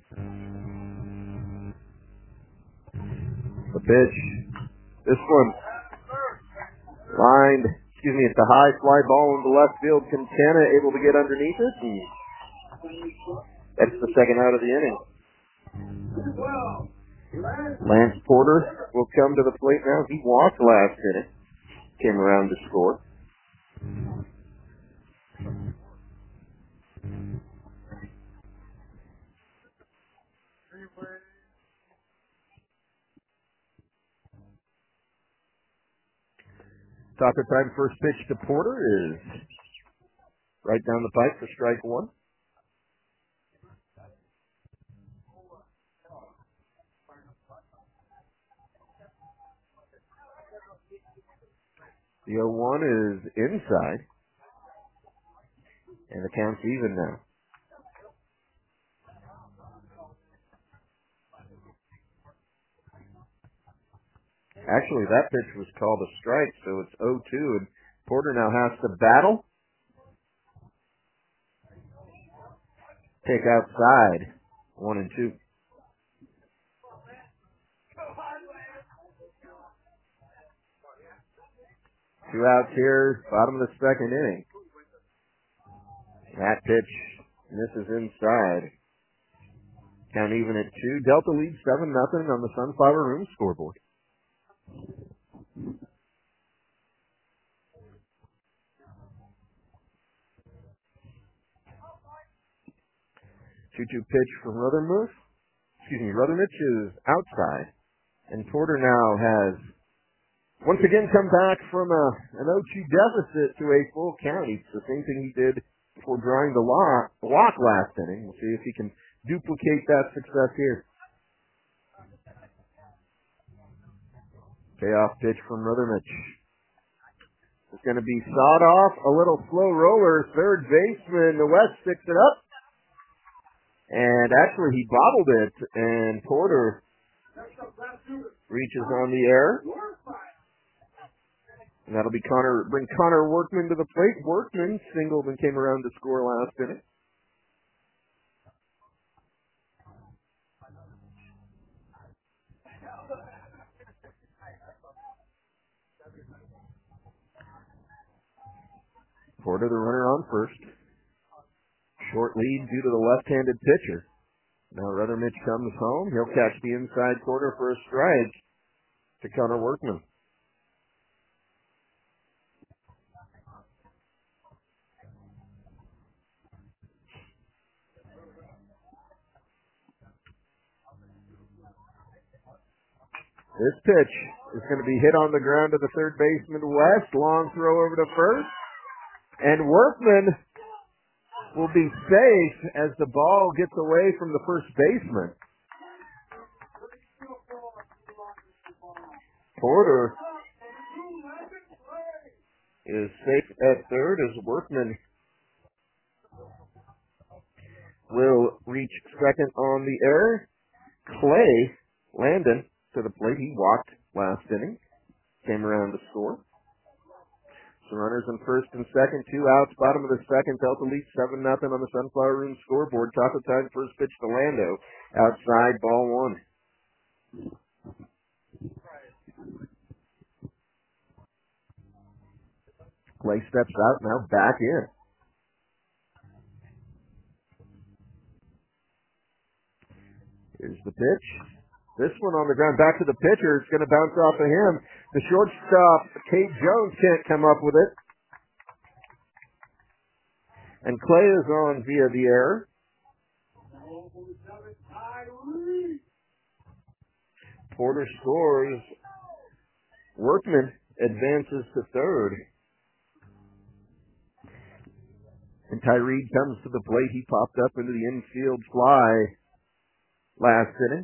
The pitch. This one lined, excuse me, it's a high fly ball into left field. Quintana able to get underneath it. And that's the second out of the inning. Lance Porter will come to the plate now. He walked last inning. Came around to score. Taco time, first pitch to Porter is right down the pipe for strike one. The oh one is inside. And the count's even now. Actually, that pitch was called a strike, so it's oh two, and Porter now has to battle. Take outside, one and two. Two outs here, bottom of the second inning. That pitch misses inside. Count even at two. Delta leads seven nothing on the Sunflower Room scoreboard. two two pitch from Ruthermich. Excuse me, Ruthermich is outside. And Porter now has once again come back from a, an oh two deficit to a full count. It's the same thing he did before drawing the lock, walk last inning. We'll see if he can duplicate that success here. Payoff pitch from Ruthermich. It's going to be sawed off. A little slow roller. Third baseman West picks it up. And actually he bobbled it, and Porter reaches on the air. And that'll be Connor, bring Connor Workman to the plate. Workman singled and came around to score last inning. Porter, the runner on first. Short lead due to the left-handed pitcher. Now Ruthermich comes home. He'll catch the inside corner for a strike to Connor Workman. This pitch is going to be hit on the ground to the third baseman West. Long throw over to first. And Workman will be safe as the ball gets away from the first baseman. Porter is safe at third as Workman will reach second on the air. Clay Landon to the plate. He walked last inning. Came around to score. So runners in first and second, two outs, bottom of the second. Delta leads seven nothing on the Sunflower Room scoreboard. Taco time, first pitch to Lando. Outside, ball one. Clay steps out, now back in. Here's the pitch. This one on the ground, back to the pitcher. It's going to bounce off of him. The shortstop, Kate Jones, can't come up with it. And Clay is on via the air. Porter scores. Workman advances to third. And Ty Reed comes to the plate. He popped up into the infield fly last inning.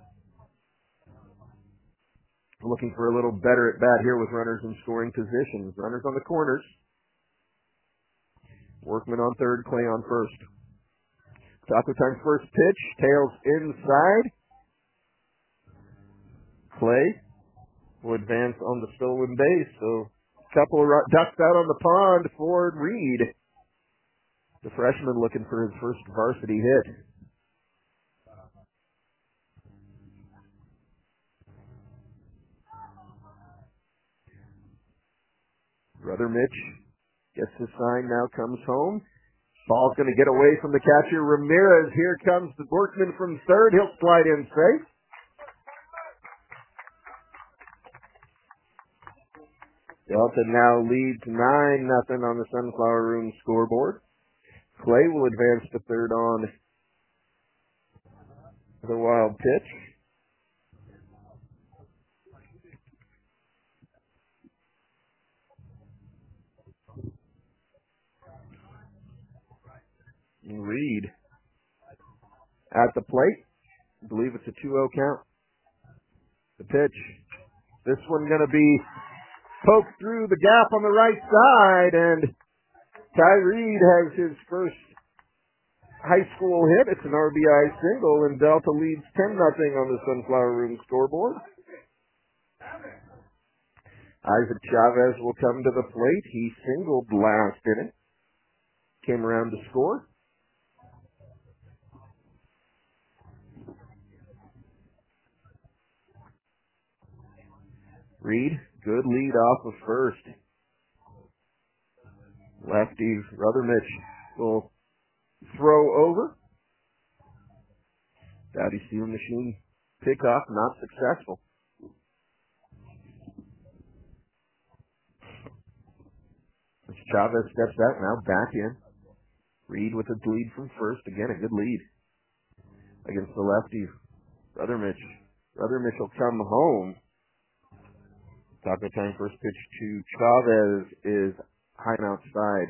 Looking for a little better at bat here with runners in scoring positions. Runners on the corners. Workman on third, Clay on first. Taco Time's first pitch, tails inside. Clay will advance on the stolen base, so a couple of ducks out on the pond for Reed. The freshman looking for his first varsity hit. Brother Mitch gets the sign, now comes home. Ball's going to get away from the catcher, Ramirez. Here comes the Workman from third. He'll slide in safe. Delta now leads nine nothing on the Sunflower Room scoreboard. Clay will advance to third on the wild pitch. Reed at the plate. I believe it's a two oh count. The pitch. This one going to be poked through the gap on the right side, and Ty Reed has his first high school hit. It's an R B I single, and Delta leads ten nothing on the Sunflower Room scoreboard. Isaac Chavez will come to the plate. He singled last inning. Came around to score. Reed, good lead off of first. Lefty, Brother Mitch will throw over. Dowdy Steel Machine pickoff, not successful. As Chavez steps out, now back in. Reed with a lead from first. Again, a good lead against the lefty, Brother Mitch. Brother Mitch will come home. Taco Time first pitch to Chavez is high and outside.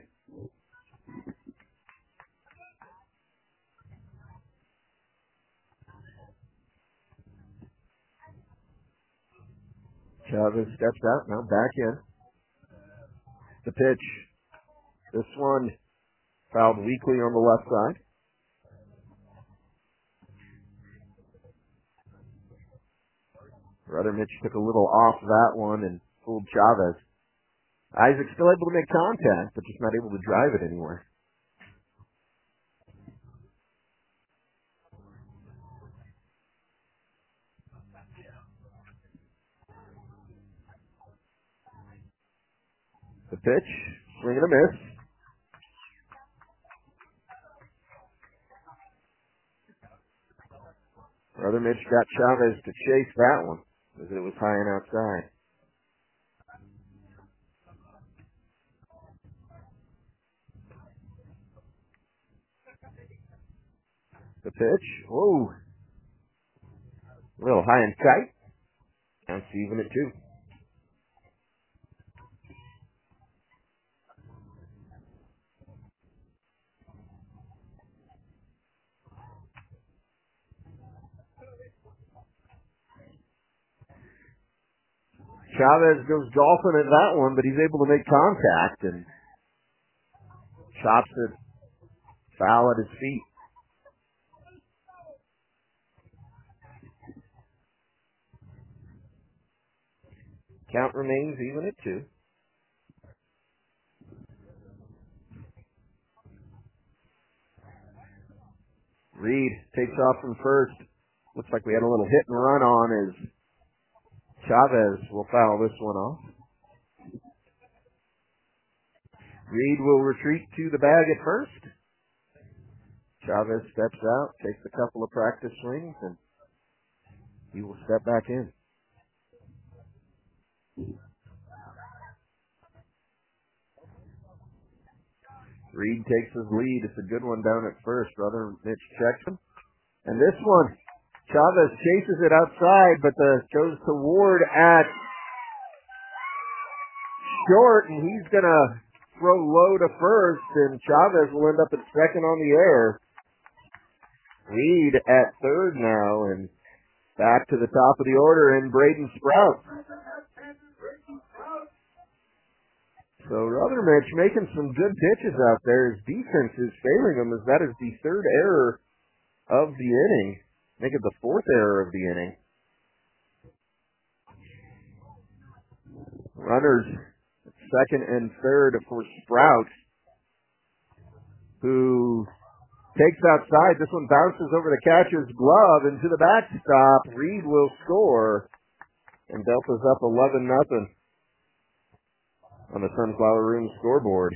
Chavez steps out, now back in. The pitch. This one fouled weakly on the left side. Brother Mitch took a little off that one and fooled Chavez. Isaac still able to make contact, but just not able to drive it anywhere. The pitch, swing and a miss. Brother Mitch got Chavez to chase that one, as it was high and outside. The pitch, whoa, a little high and tight. Counts even at two. Chavez goes golfing at that one, but he's able to make contact and chops it foul at his feet. Count remains even at two. Reed takes off from first. Looks like we had a little hit and run on as Chavez will foul this one off. Reed will retreat to the bag at first. Chavez steps out, takes a couple of practice swings, and he will step back in. Reed takes his lead. It's a good one down at first. Brother Mitch checks him. And this one, Chavez chases it outside, but the goes toward at short, and he's going to throw low to first, and Chavez will end up at second on the air. Reed at third now, and back to the top of the order in Braden Sprout. So Ruthermitch making some good pitches out there. His defense is failing him, as that is the third error of the inning. Make it the fourth error of the inning. Runners second and third for Sprout, who takes outside. This one bounces over the catcher's glove into the backstop. Reed will score, and Delta's up eleven nothing on the Sunflower Room scoreboard.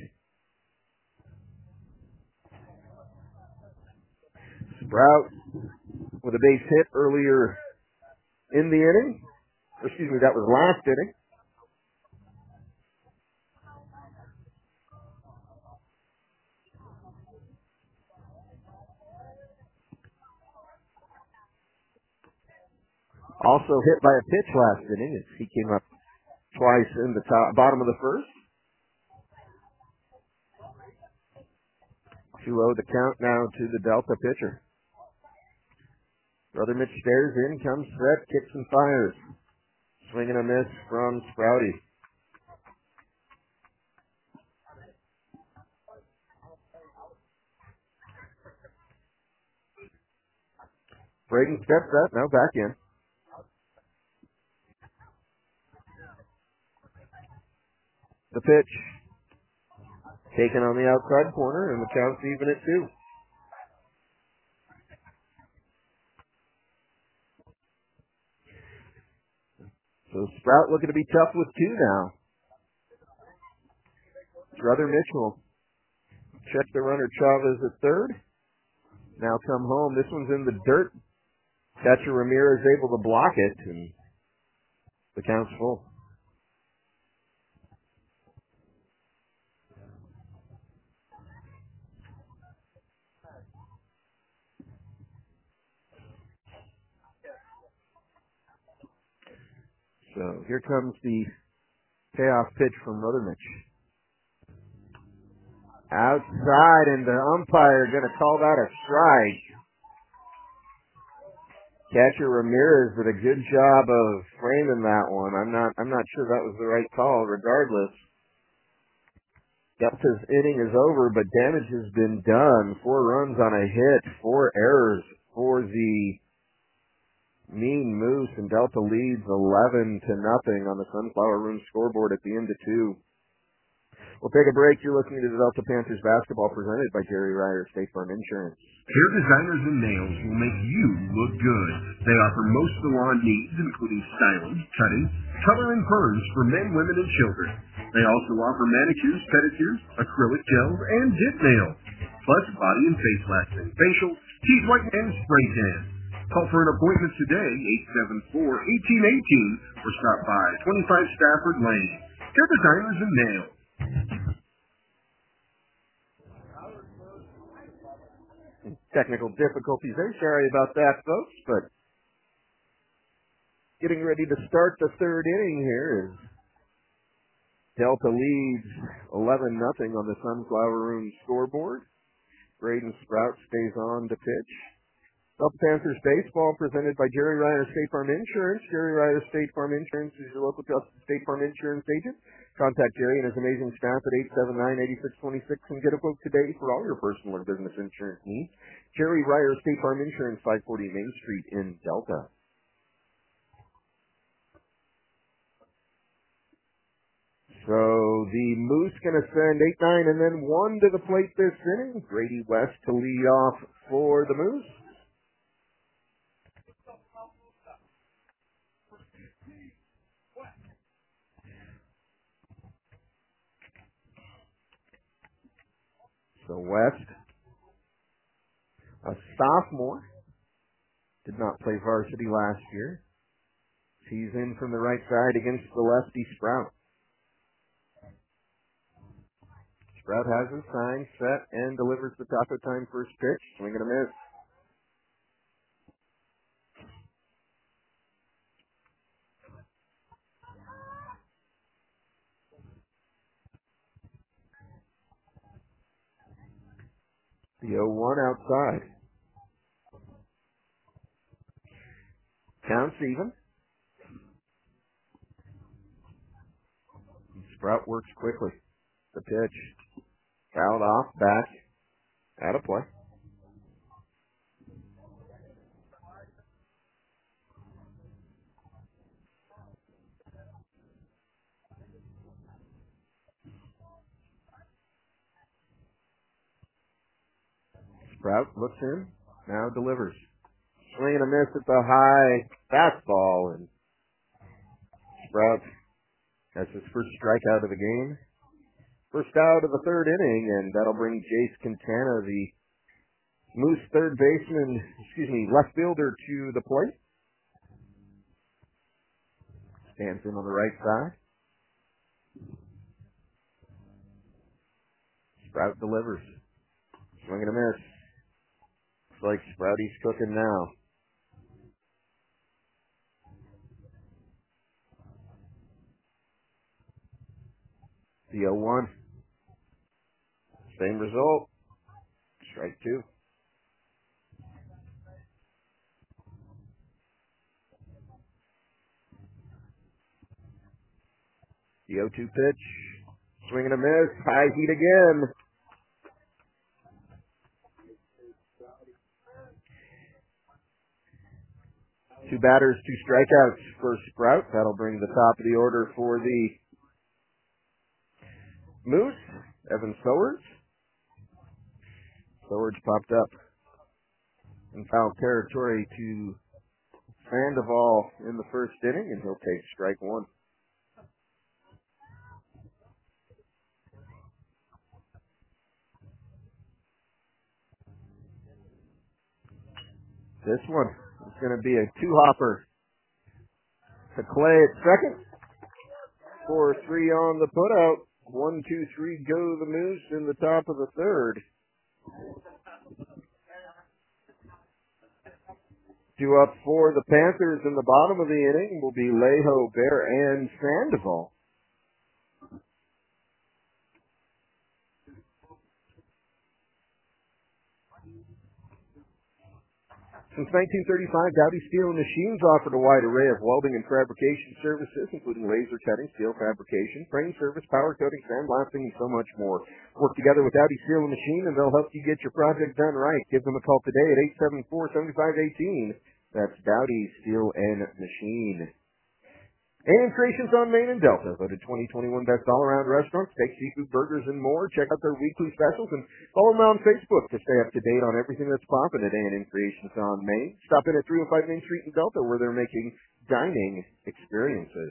Sprout with a base hit earlier in the inning. Excuse me, that was last inning. Also hit by a pitch last inning as he came up twice in the top, bottom of the first. two oh the count now to the Delta pitcher. Ruthermitch stares in, comes set, kicks and fires. Swing and a miss from Sprouty. Braden steps up, now back in. The pitch taken on the outside corner, and the count's even at two. So Sprout looking to be tough with two now. Brother Mitchell check the runner Chavez at third. Now come home. This one's in the dirt. Catcher Ramirez able to block it, and the count's full. So here comes the payoff pitch from Ruthermitch. Outside, and the umpire going to call that a strike. Catcher Ramirez did a good job of framing that one. I'm not I'm not sure that was the right call. Regardless, Delta's inning is over, but damage has been done. Four runs on a hit, four errors for the Mean Moose, and Delta leads eleven to nothing on the Sunflower Room scoreboard at the end of two. We'll take a break. You're listening to the Delta Panthers basketball presented by Jerry Ryder, State Farm Insurance. Hair Designers and Nails will make you look good. They offer most salon needs, including styling, cutting, color, and perms for men, women, and children. They also offer manicures, pedicures, acrylic gels, and dip nails, plus body and face waxing, facial, teeth whitening, and spray tan. Call for an appointment today, eight seven four, one eight one eight, or stop by twenty-five Stafford Lane. Hair Designers and Nails. Technical difficulties there. Sorry about that, folks, but getting ready to start the third inning here as Delta leads eleven nothing on the Sunflower Room scoreboard. Braden Sprout stays on to pitch. Delta Panthers baseball presented by Jerry Ryder State Farm Insurance. Jerry Ryder State Farm Insurance is your local trusted State Farm Insurance agent. Contact Jerry and his amazing staff at eight seven nine, eight six two six and get a quote today for all your personal or business insurance needs. Jerry Ryder State Farm Insurance, five forty Main Street in Delta. So the Moose going to send eight nine and then one to the plate this inning. Grady West to lead off for the Moose. So West, a sophomore, did not play varsity last year. He's in from the right side against the lefty Sprout. Sprout has his sign set and delivers the taco time first pitch. Swing and a miss. The oh one outside. Counts even. Sprout works quickly. The pitch. Fouled off, back. Out of play. Sprout looks in, now delivers. Swing and a miss at the high fastball, and Sprout has his first strikeout of the game. First out of the third inning, and that'll bring Jace Quintana, the Moose third baseman, excuse me, left fielder, to the plate. Stands in on the right side. Sprout delivers. Swing and a miss. Looks like Sprouty's cooking now. The oh one. Same result. Strike two. The oh two pitch. Swing and a miss. High heat again. Two batters, two strikeouts for Sprout. That'll bring the top of the order for the Moose. Evan Sowers. Sowers popped up in foul territory to Sandoval in the first inning, and he'll take strike one. This one is going to be a two-hopper to Clay at second. four three on the putout. One, two, three, go the Moose in the top of the third. Due up for the Panthers in the bottom of the inning will be Lejo, Bear, and Sandoval. Since nineteen thirty-five, Dowdy Steel and Machines offered a wide array of welding and fabrication services, including laser cutting, steel fabrication, frame service, power coating, sandblasting, and so much more. Work together with Dowdy Steel and Machine, and they'll help you get your project done right. Give them a call today at eight seven four, seven five one eight. That's Dowdy Steel and Machine. A and M Creations on Main and Delta, voted twenty twenty-one Best All-Around Restaurant, steak, seafood, burgers, and more. Check out their weekly specials and follow them on Facebook to stay up to date on everything that's popping at A and M Creations on Main. Stop in at three oh five Main Street in Delta, where they're making dining experiences.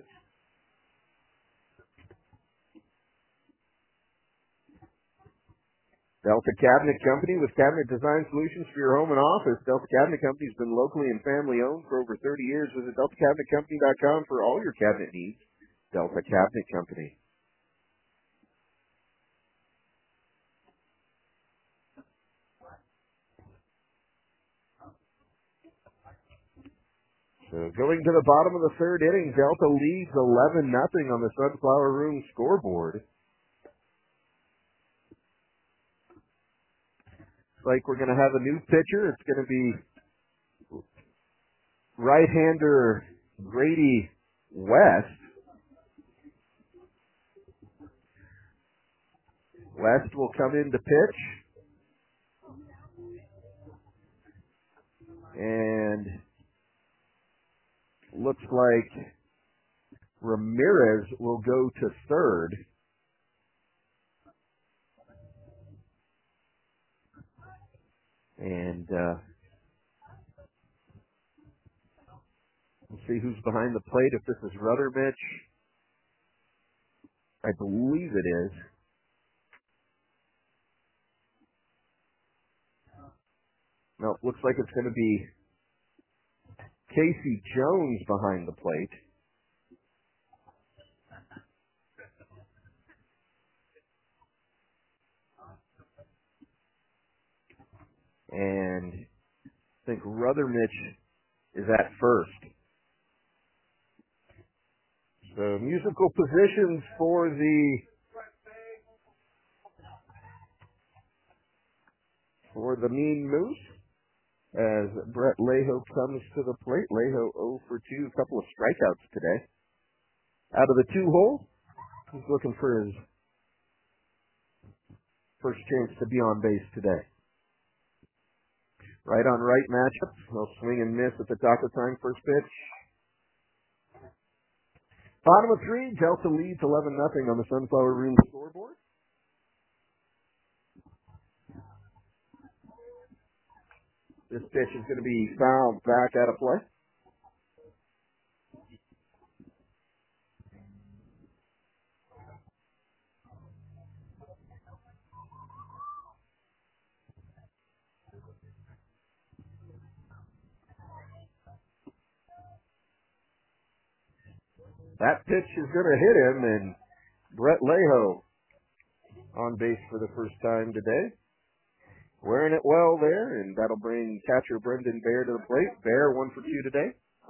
Delta Cabinet Company with cabinet design solutions for your home and office. Delta Cabinet Company has been locally and family owned for over thirty years. Visit delta cabinet company dot com for all your cabinet needs. Delta Cabinet Company. So going to the bottom of the third inning, Delta leads eleven nothing on the Sunflower Room scoreboard. Like we're going to have a new pitcher. It's going to be right-hander Grady West. West will come in to pitch. And looks like Ramirez will go to third. And uh, we'll see who's behind the plate. If this is Ruddermitch, I believe it is. No, looks like it's going to be Casey Jones behind the plate. And I think Ruthermitch is at first. So musical positions for the for the Mean Moose as Brett Leho comes to the plate. Leho oh for two, a couple of strikeouts today. Out of the two hole, he's looking for his first chance to be on base today. Right on right matchup. He'll swing and miss at the top of time. First pitch. Bottom of three, Delta leads eleven nothing on the Sunflower Room scoreboard. This pitch is going to be fouled back out of play. That pitch is going to hit him, and Brett Leho on base for the first time today. Wearing it well there, and that'll bring catcher Brendan Bear to the plate. Bear one for two today.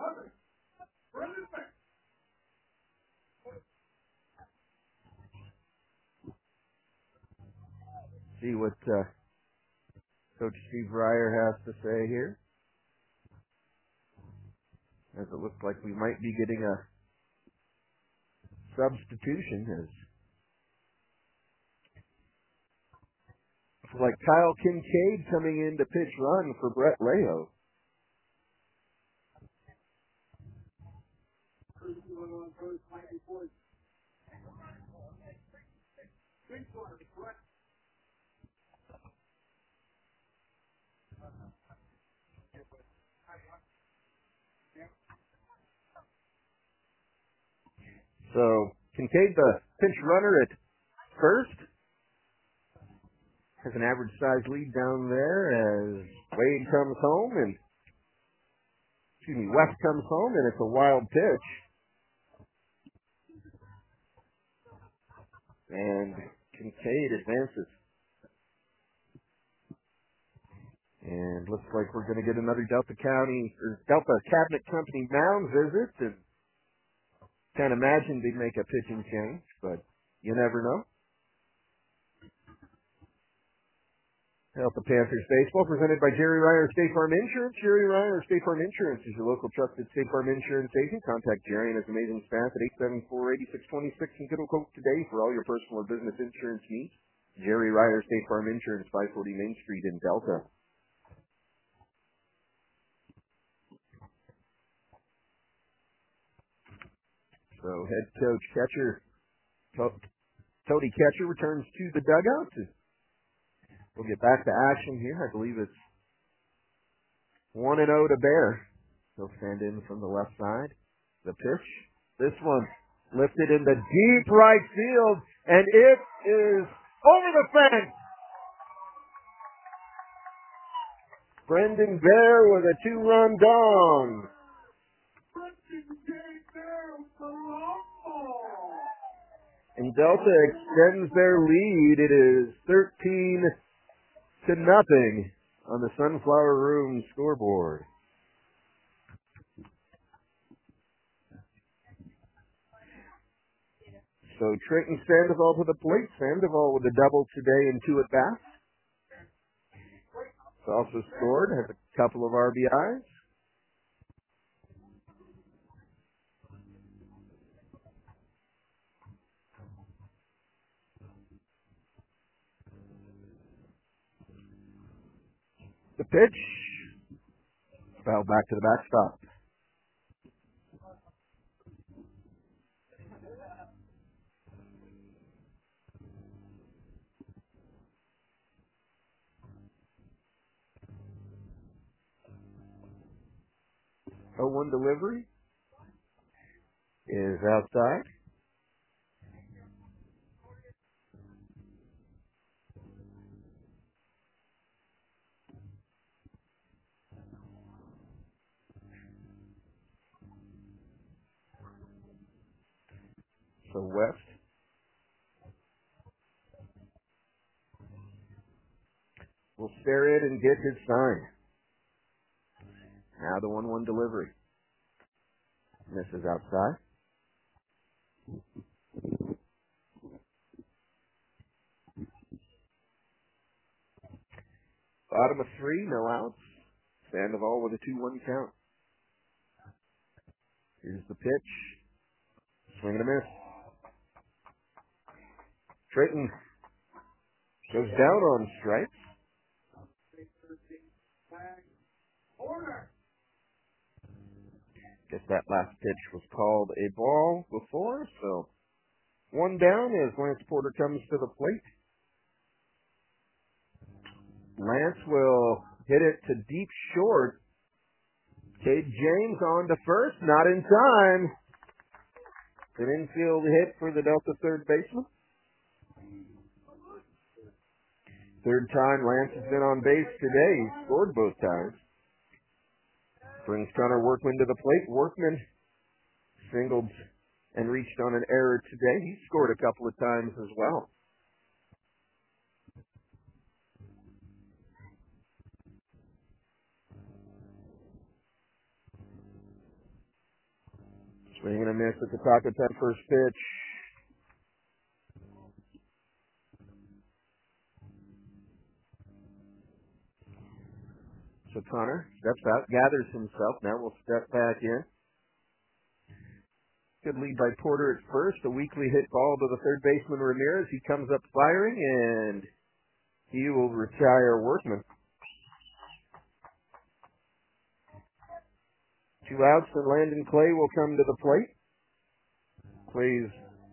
See what uh, Coach Steve Ryer has to say here. As it looks like we might be getting a substitution. As it's like Kyle Kincaid coming in to pitch run for Brett Leho. So Kincaid, the pinch runner at first, has an average size lead down there as Wade comes home and excuse me, West comes home, and it's a wild pitch. And Kincaid advances. And looks like we're going to get another Delta County or Delta Cabinet Company mound visit, and can't imagine they'd make a pitching change, but you never know. Delta Panthers baseball presented by Jerry Ryer State Farm Insurance. Jerry Ryer State Farm Insurance is your local trusted State Farm Insurance agent. Contact Jerry and his amazing staff at eight seven four, eight six two six and get a quote today for all your personal or business insurance needs. Jerry Ryer State Farm Insurance, five forty Main Street in Delta. So head coach catcher, Cody Catcher returns to the dugout. We'll get back to action here. I believe it's one and oh to Bear. He'll stand in from the left side. The pitch. This one lifted into deep right field, and it is over the fence. Brendan Bear with a two-run dong. And Delta extends their lead. It is thirteen to nothing on the Sunflower Room scoreboard. So Trenton Sandoval to the plate. Sandoval with a double today and two at bats. He's also scored, has a couple of R B Is. The pitch fell back to the backstop. oh one delivery is outside. So West will stare in and get his sign. Now the one one delivery. Misses outside. Bottom of three, no outs. Sandoval with a two one count. Here's the pitch. Swing and a miss. Trayton goes down on strikes. Guess that last pitch was called a ball before, so one down as Lance Porter comes to the plate. Lance will hit it to deep short. Cade James on to first, not in time. An infield hit for the Delta third baseman. Third time Lance has been on base today. He scored both times. Brings Connor Workman to the plate. Workman singled and reached on an error today. He scored a couple of times as well. Swing and a miss at the Taco Time first pitch. So Connor steps out, gathers himself. Now we'll step back in. Good lead by Porter at first. A weakly hit ball to the third baseman Ramirez. He comes up firing, and he will retire Workman. Two outs, and Landon Clay will come to the plate. Clay's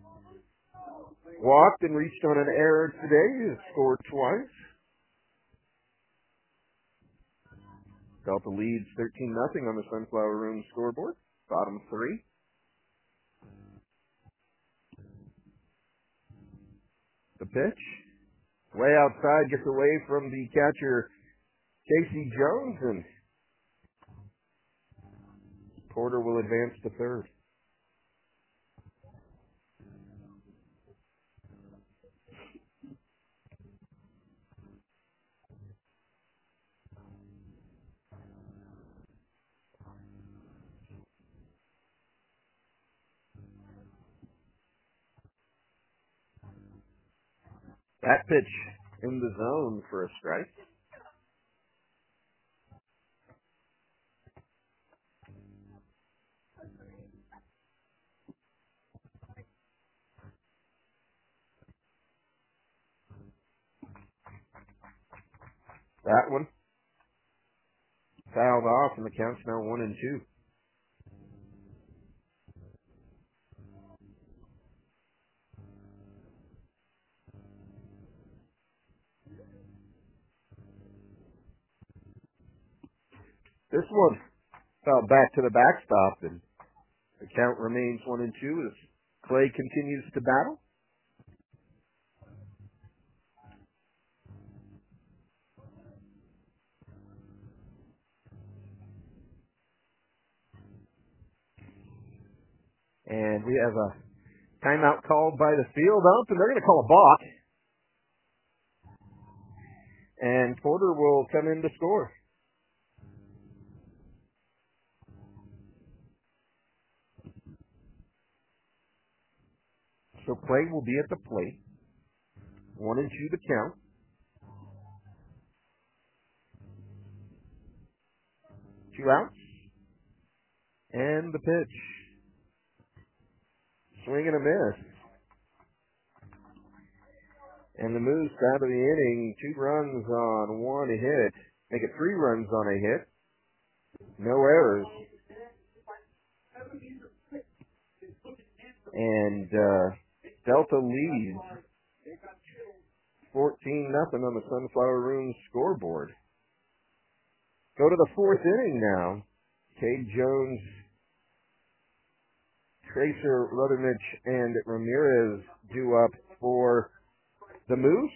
walked and reached on an error today. He has scored twice. Delta leads thirteen nothing on the Sunflower Room scoreboard. Bottom three. The pitch. Way outside, gets away from the catcher, Casey Jones, and Porter will advance to third. That pitch in the zone for a strike. That one fouled off, and the count's now one and two. This one fell back to the backstop, and the count remains one and two as Clay continues to battle. And we have a timeout called by the field ump, and they're going to call a balk. And Porter will come in to score. So Clay will be at the plate. One and two to count. Two outs. And the pitch. Swing and a miss. And the Moose out of the inning, two runs on one hit. Make it three runs on a hit. No errors. And uh, Delta leads fourteen nothing on the Sunflower Room scoreboard. Go to the fourth inning now. Cade Jones, Tracer, Ruthermich, and Ramirez due up for the Moose.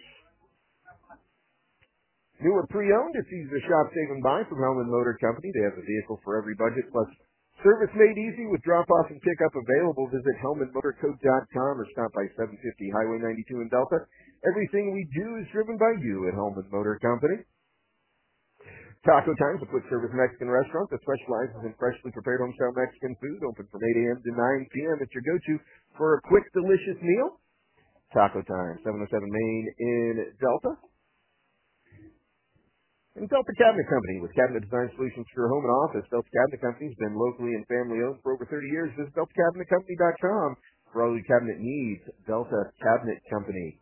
New or pre-owned, it's easy to shop, save, and buy from Hellman Motor Company. They have a vehicle for every budget, plus service made easy with drop-off and pickup available. Visit Hellman Motor Co dot com or stop by seven fifty Highway ninety-two in Delta. Everything we do is driven by you at Hellman Motor Company. Taco Time's a quick-service Mexican restaurant that specializes in freshly prepared homestyle Mexican food, open from eight a.m. to nine p.m. It's your go-to for a quick, delicious meal. Taco Time, seven oh seven Main in Delta. And Delta Cabinet Company, with cabinet design solutions for your home and office. Delta Cabinet Company has been locally and family-owned for over thirty years. Visit delta cabinet company dot com for all your cabinet needs. Delta Cabinet Company.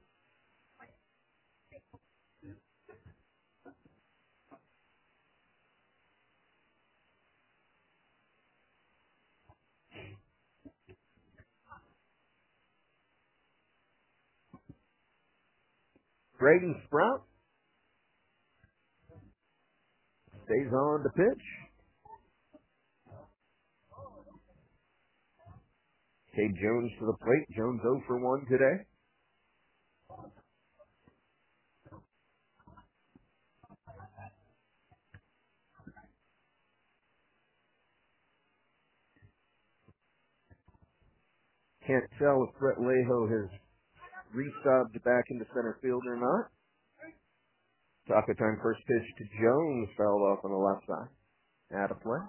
Braden Sprout stays on the pitch. Cade Jones to the plate. Jones oh for one today. Can't tell if Brett Lejo has resubbed back into center field or not. Taco time, first pitch to Jones, fouled off on the left side. Out of play.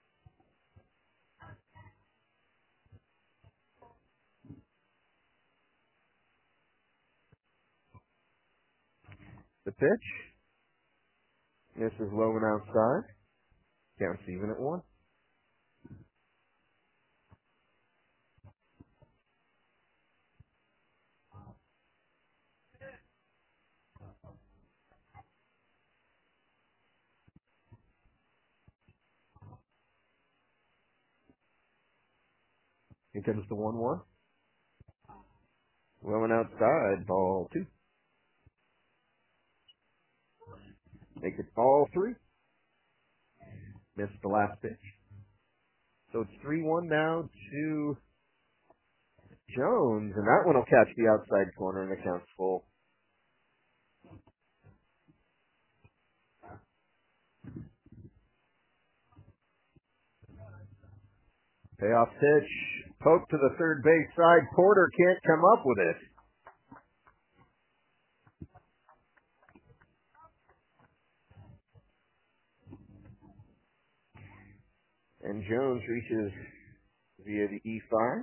The pitch. Misses low and outside. Counts even at one. Here comes the one one. Low and outside, ball two. Make it ball three. Missed the last pitch. So it's three one now to Jones, and that one will catch the outside corner and the count's full. Payoff pitch. Poke to the third base side. Porter can't come up with it. And Jones reaches via the E five.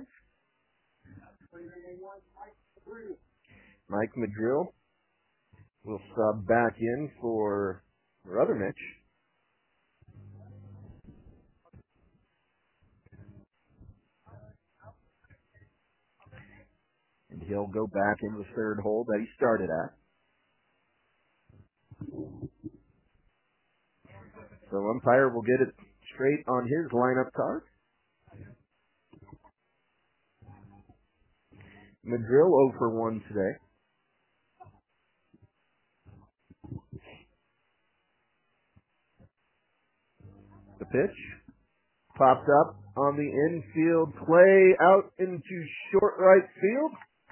Mike Madrill will sub back in for Brother Mitch. And he'll go back in the third hole that he started at. So umpire will get it straight on his lineup card. Madrill oh for one today. The pitch popped up on the infield play out into short right field.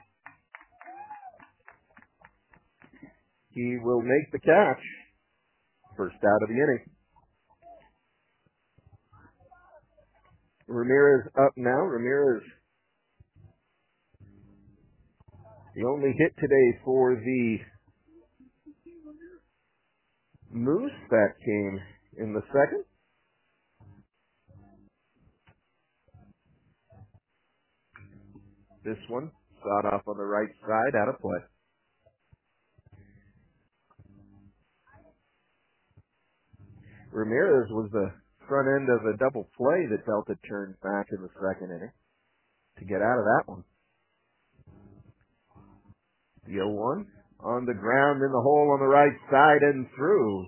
He will make the catch. First out of the inning. Ramirez up now. Ramirez, the only hit today for the Moose, that came in the second. This one, shot off on the right side, out of play. Ramirez was the front end of a double play that Delta turned back in the second inning to get out of that one. The oh one on the ground in the hole on the right side and through.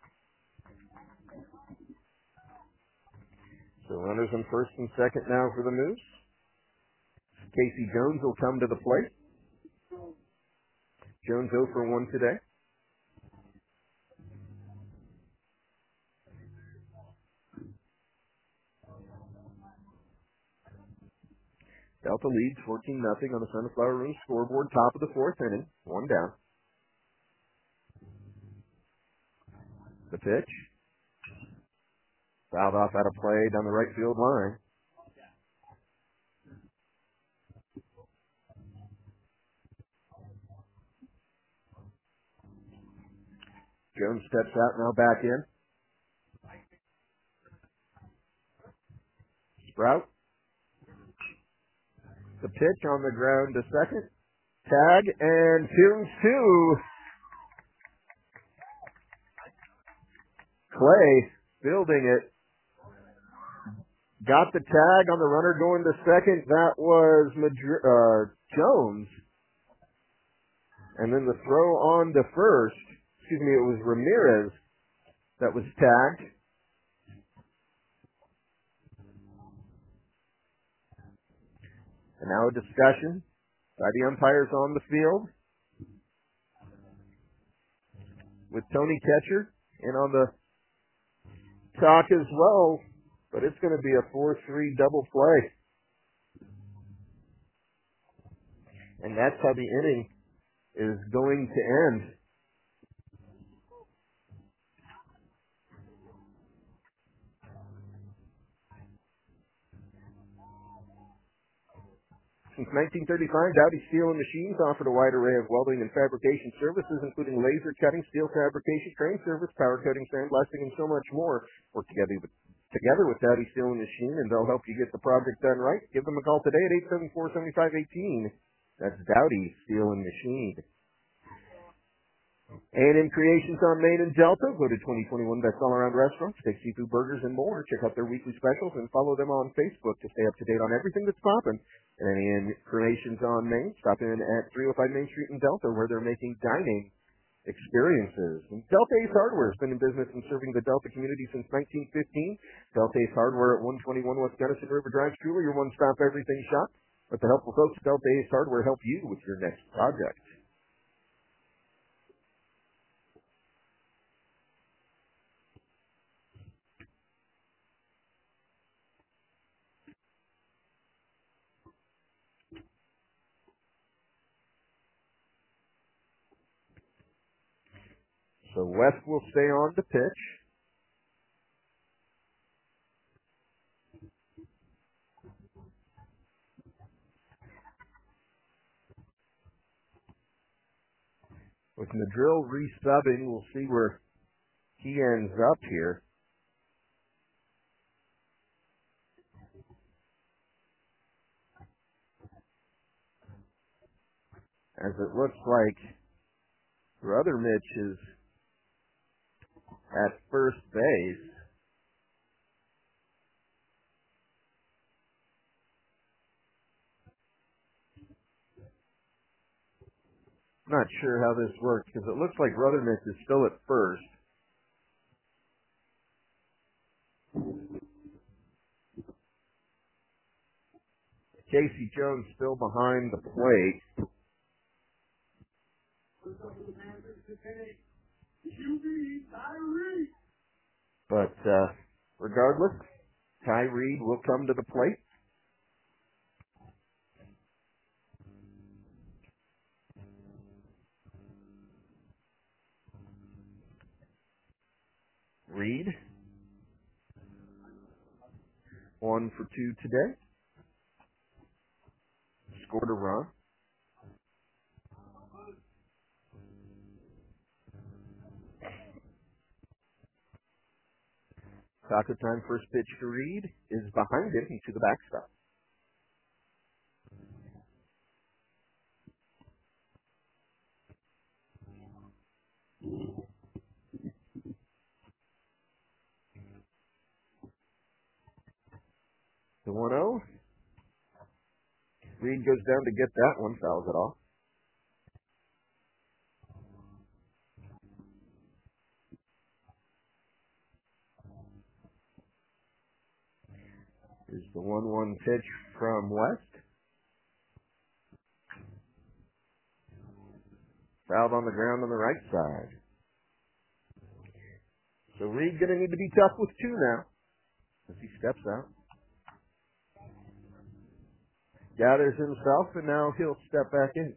So runners on first and second now for the Moose. Casey Jones will come to the plate. Jones oh for one today. Delta leads fourteen nothing on the Sunflower Room scoreboard, top of the fourth inning, one down. The pitch. Fouled off out of play down the right field line. Jones steps out, now back in. Sprout. The pitch on the ground to second. Tag, and Toombs two. Clay fielding it. Got the tag on the runner going to second. That was Madri- uh, Jones. And then the throw on to first. Excuse me, it was Ramirez that was tagged. And now a discussion by the umpires on the field with Tony Ketcher in on the talk as well. But it's going to be a four three double play. And that's how the inning is going to end. Since nineteen thirty-five, Dowdy Steel and Machines offered a wide array of welding and fabrication services, including laser cutting, steel fabrication, crane service, power coating, sandblasting, and so much more. Work together with, together with Dowdy Steel and Machine, and they'll help you get the project done right. Give them a call today at eight seven four, seven five one eight. That's Dowdy Steel and Machine. A and M Creations on Main and Delta, voted twenty twenty-one Best All-Around Restaurants, steak, seafood, burgers, and more. Check out their weekly specials and follow them on Facebook to stay up to date on everything that's popping. And A and M Creations on Main, stop in at three oh five Main Street in Delta, where they're making dining experiences. And Delta Ace Hardware has been in business and serving the Delta community since nineteen fifteen. Delta Ace Hardware at one twenty-one West Gunnison River Drive, truly your one-stop everything shop. But the helpful folks at Delta Ace Hardware help you with your next project. So West will stay on the pitch. With Madrill resubbing, we'll see where he ends up here. As it looks like Brother Mitch is at first base. Not sure how this works because it looks like Brother Mitch is still at first. Casey Jones still behind the plate. But uh, regardless, Ty Reed will come to the plate. Reed, one for two today. Scored a run. Taco time, first pitch to Reed is behind him to the backstop. The one oh. Reed goes down to get that one, fouls it off. Here's the one one pitch from West. Fouled on the ground on the right side. So Reed going to need to be tough with two now as he steps out. Gathers himself, and now he'll step back in.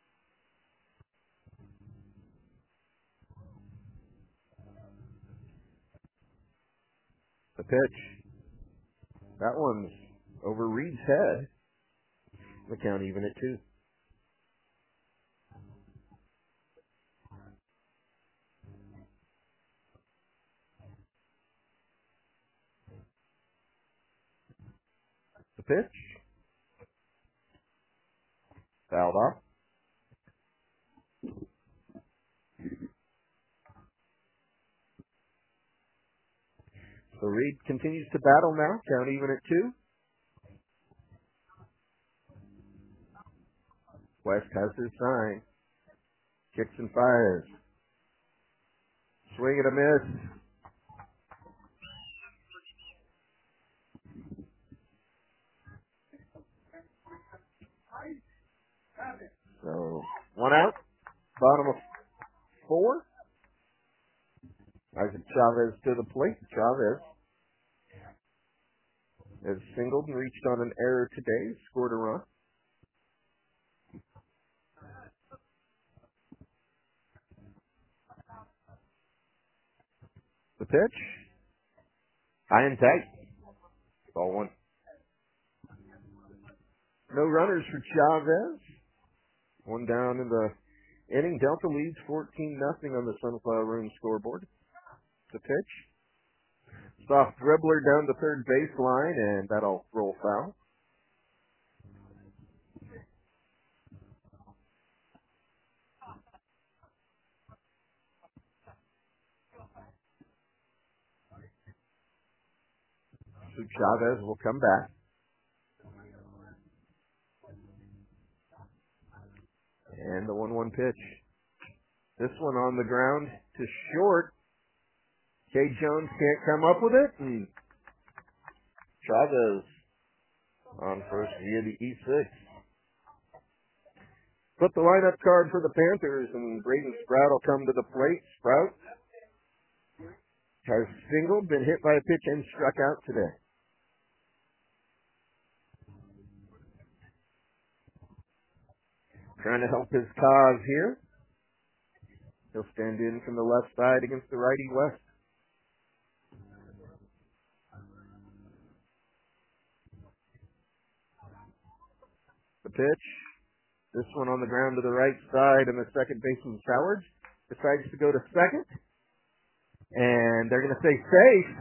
The pitch. That one's over Reed's head. The count even at two. The pitch. Fouled off. So Reed continues to battle now, count even at two. West has his sign. Kicks and fires. Swing and a miss. So, one out. Bottom of four. Isaac Chavez to the plate. Chavez has singled and reached on an error today. Scored a run. The pitch. High and tight. Ball one. No runners for Chavez. One down in the inning. Delta leads fourteen nothing on the Sunflower Room scoreboard. The pitch. Soft dribbler down the third baseline, and that'll roll foul. So Chavez will come back. And the one one pitch. This one on the ground to short. Kay Jones can't come up with it, and Chavez on first via the E six. Put the lineup card for the Panthers, and Braden Sprout will come to the plate. Sprout has singled, been hit by a pitch, and struck out today. Trying to help his cause here. He'll stand in from the left side against the righty West. The pitch. This one on the ground to the right side, and the second baseman Howard decides to go to second. And they're going to say safe.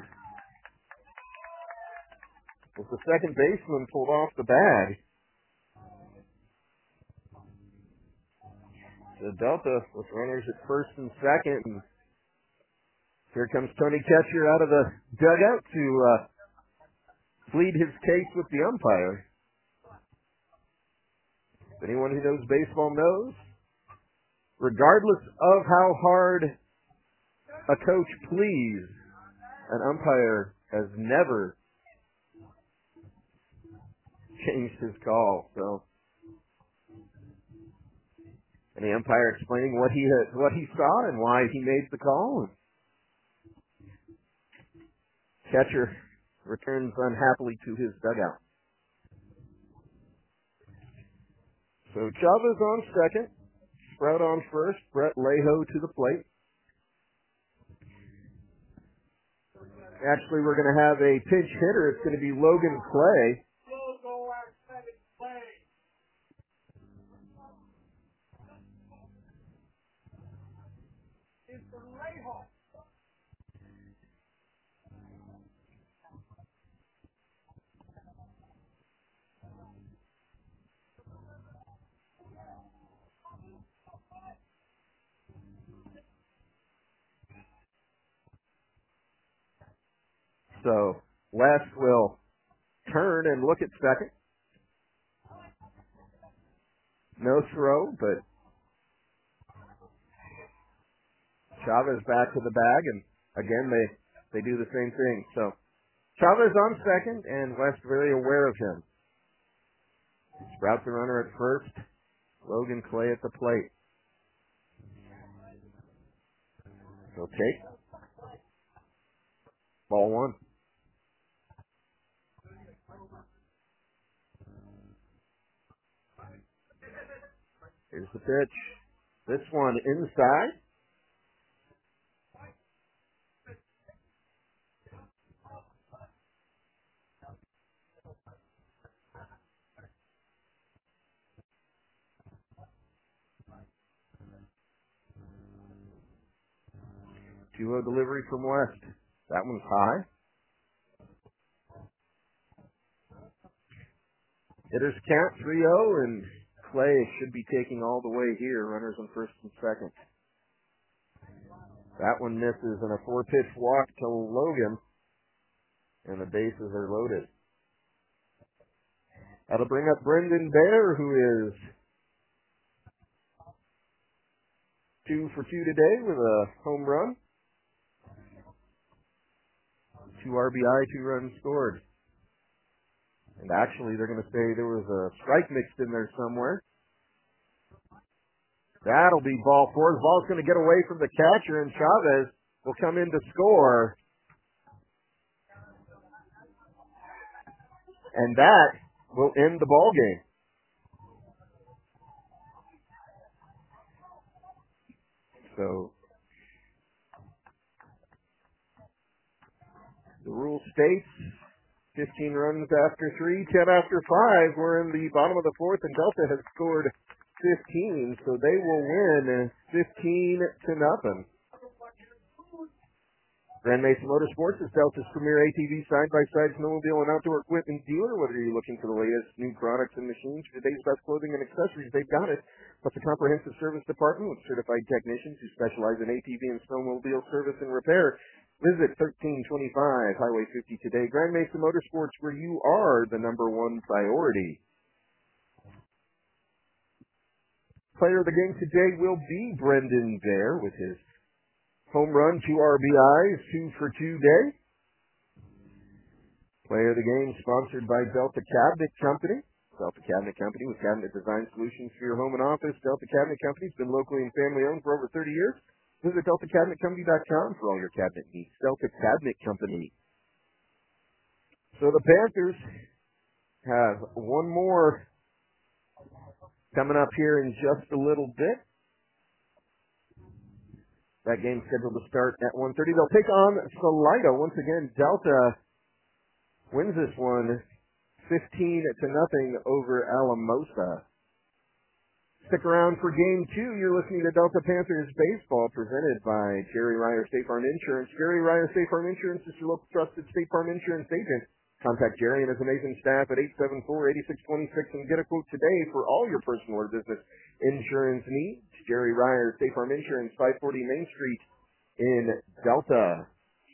With the second baseman pulled off the bag. The Delta with runners at first and second. And here comes Tony Ketcher out of the dugout to uh, plead his case with the umpire. Anyone who knows baseball knows, regardless of how hard a coach pleads, an umpire has never changed his call. So, and the umpire explaining what he had, what he saw and why he made the call. Catcher returns unhappily to his dugout. So Chavez on second, Sprout on first, Brett Leho to the plate. Actually, we're going to have a pinch hitter. It's going to be Logan Clay. So West will turn and look at second. No throw, but Chavez back to the bag, and again they, they do the same thing. So Chavez on second, and West very aware of him. Sprout the runner at first. Logan Clay at the plate. He'll take. Ball one. Here's the pitch. This one inside. two oh delivery from West. That one's high. Hitters count three oh, and Clay should be taking all the way here. Runners on first and second. That one misses, and a four-pitch walk to Logan. And the bases are loaded. That'll bring up Brendan Bear, who is two for two today with a home run. Two R B I, two runs scored. And actually, they're going to say there was a strike mixed in there somewhere. That'll be ball four. The ball's going to get away from the catcher, and Chavez will come in to score. And that will end the ball game. So the rule states fifteen runs after three, ten after five. We're in the bottom of the fourth, and Delta has scored fifteen, so they will win fifteen to nothing. Grand Mesa Motorsports is Delta's premier A T V side-by-side snowmobile and outdoor equipment dealer. Whether you're looking for the latest new products and machines, for today's best clothing and accessories, they've got it. Plus a comprehensive service department with certified technicians who specialize in A T V and snowmobile service and repair. Visit thirteen twenty-five Highway fifty today. Grand Mesa Motorsports, where you are the number one priority. Player of the game today will be Brendan Bear with his home run, two R B Is, two for two day. Player of the game sponsored by Delta Cabinet Company. Delta Cabinet Company with cabinet design solutions for your home and office. Delta Cabinet Company has been locally and family owned for over thirty years. Visit delta cabinet company dot com for all your cabinet needs. Delta Cabinet Company. So the Panthers have one more coming up here in just a little bit. That game's scheduled to start at one thirty. They'll take on Salida. Once again, Delta wins this one fifteen to nothing over Alamosa. Stick around for game two. You're listening to Delta Panthers Baseball presented by Jerry Ryer State Farm Insurance. Jerry Ryer State Farm Insurance is your local trusted State Farm Insurance agent. Contact Jerry and his amazing staff at eight seven four, eight six two six and get a quote today for all your personal or business insurance needs. Jerry Ryer State Farm Insurance, five forty Main Street in Delta.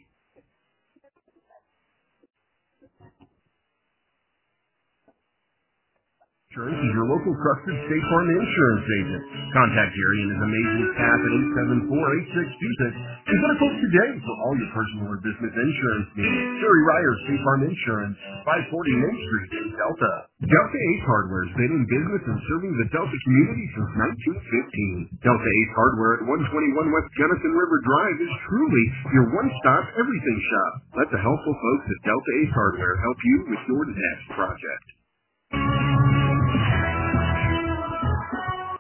Insurance is your local trusted State Farm Insurance agent. Contact Jerry and his amazing staff at eight seven four, eight six two six and get a quote today for all your personal or business insurance needs. Jerry Ryer, State Farm Insurance, five forty Main Street in Delta. Delta Ace Hardware has been in business and serving the Delta community since nineteen fifteen. Delta Ace Hardware at one twenty-one West Gunnison River Drive is truly your one-stop everything shop. Let the helpful folks at Delta Ace Hardware help you with your next project.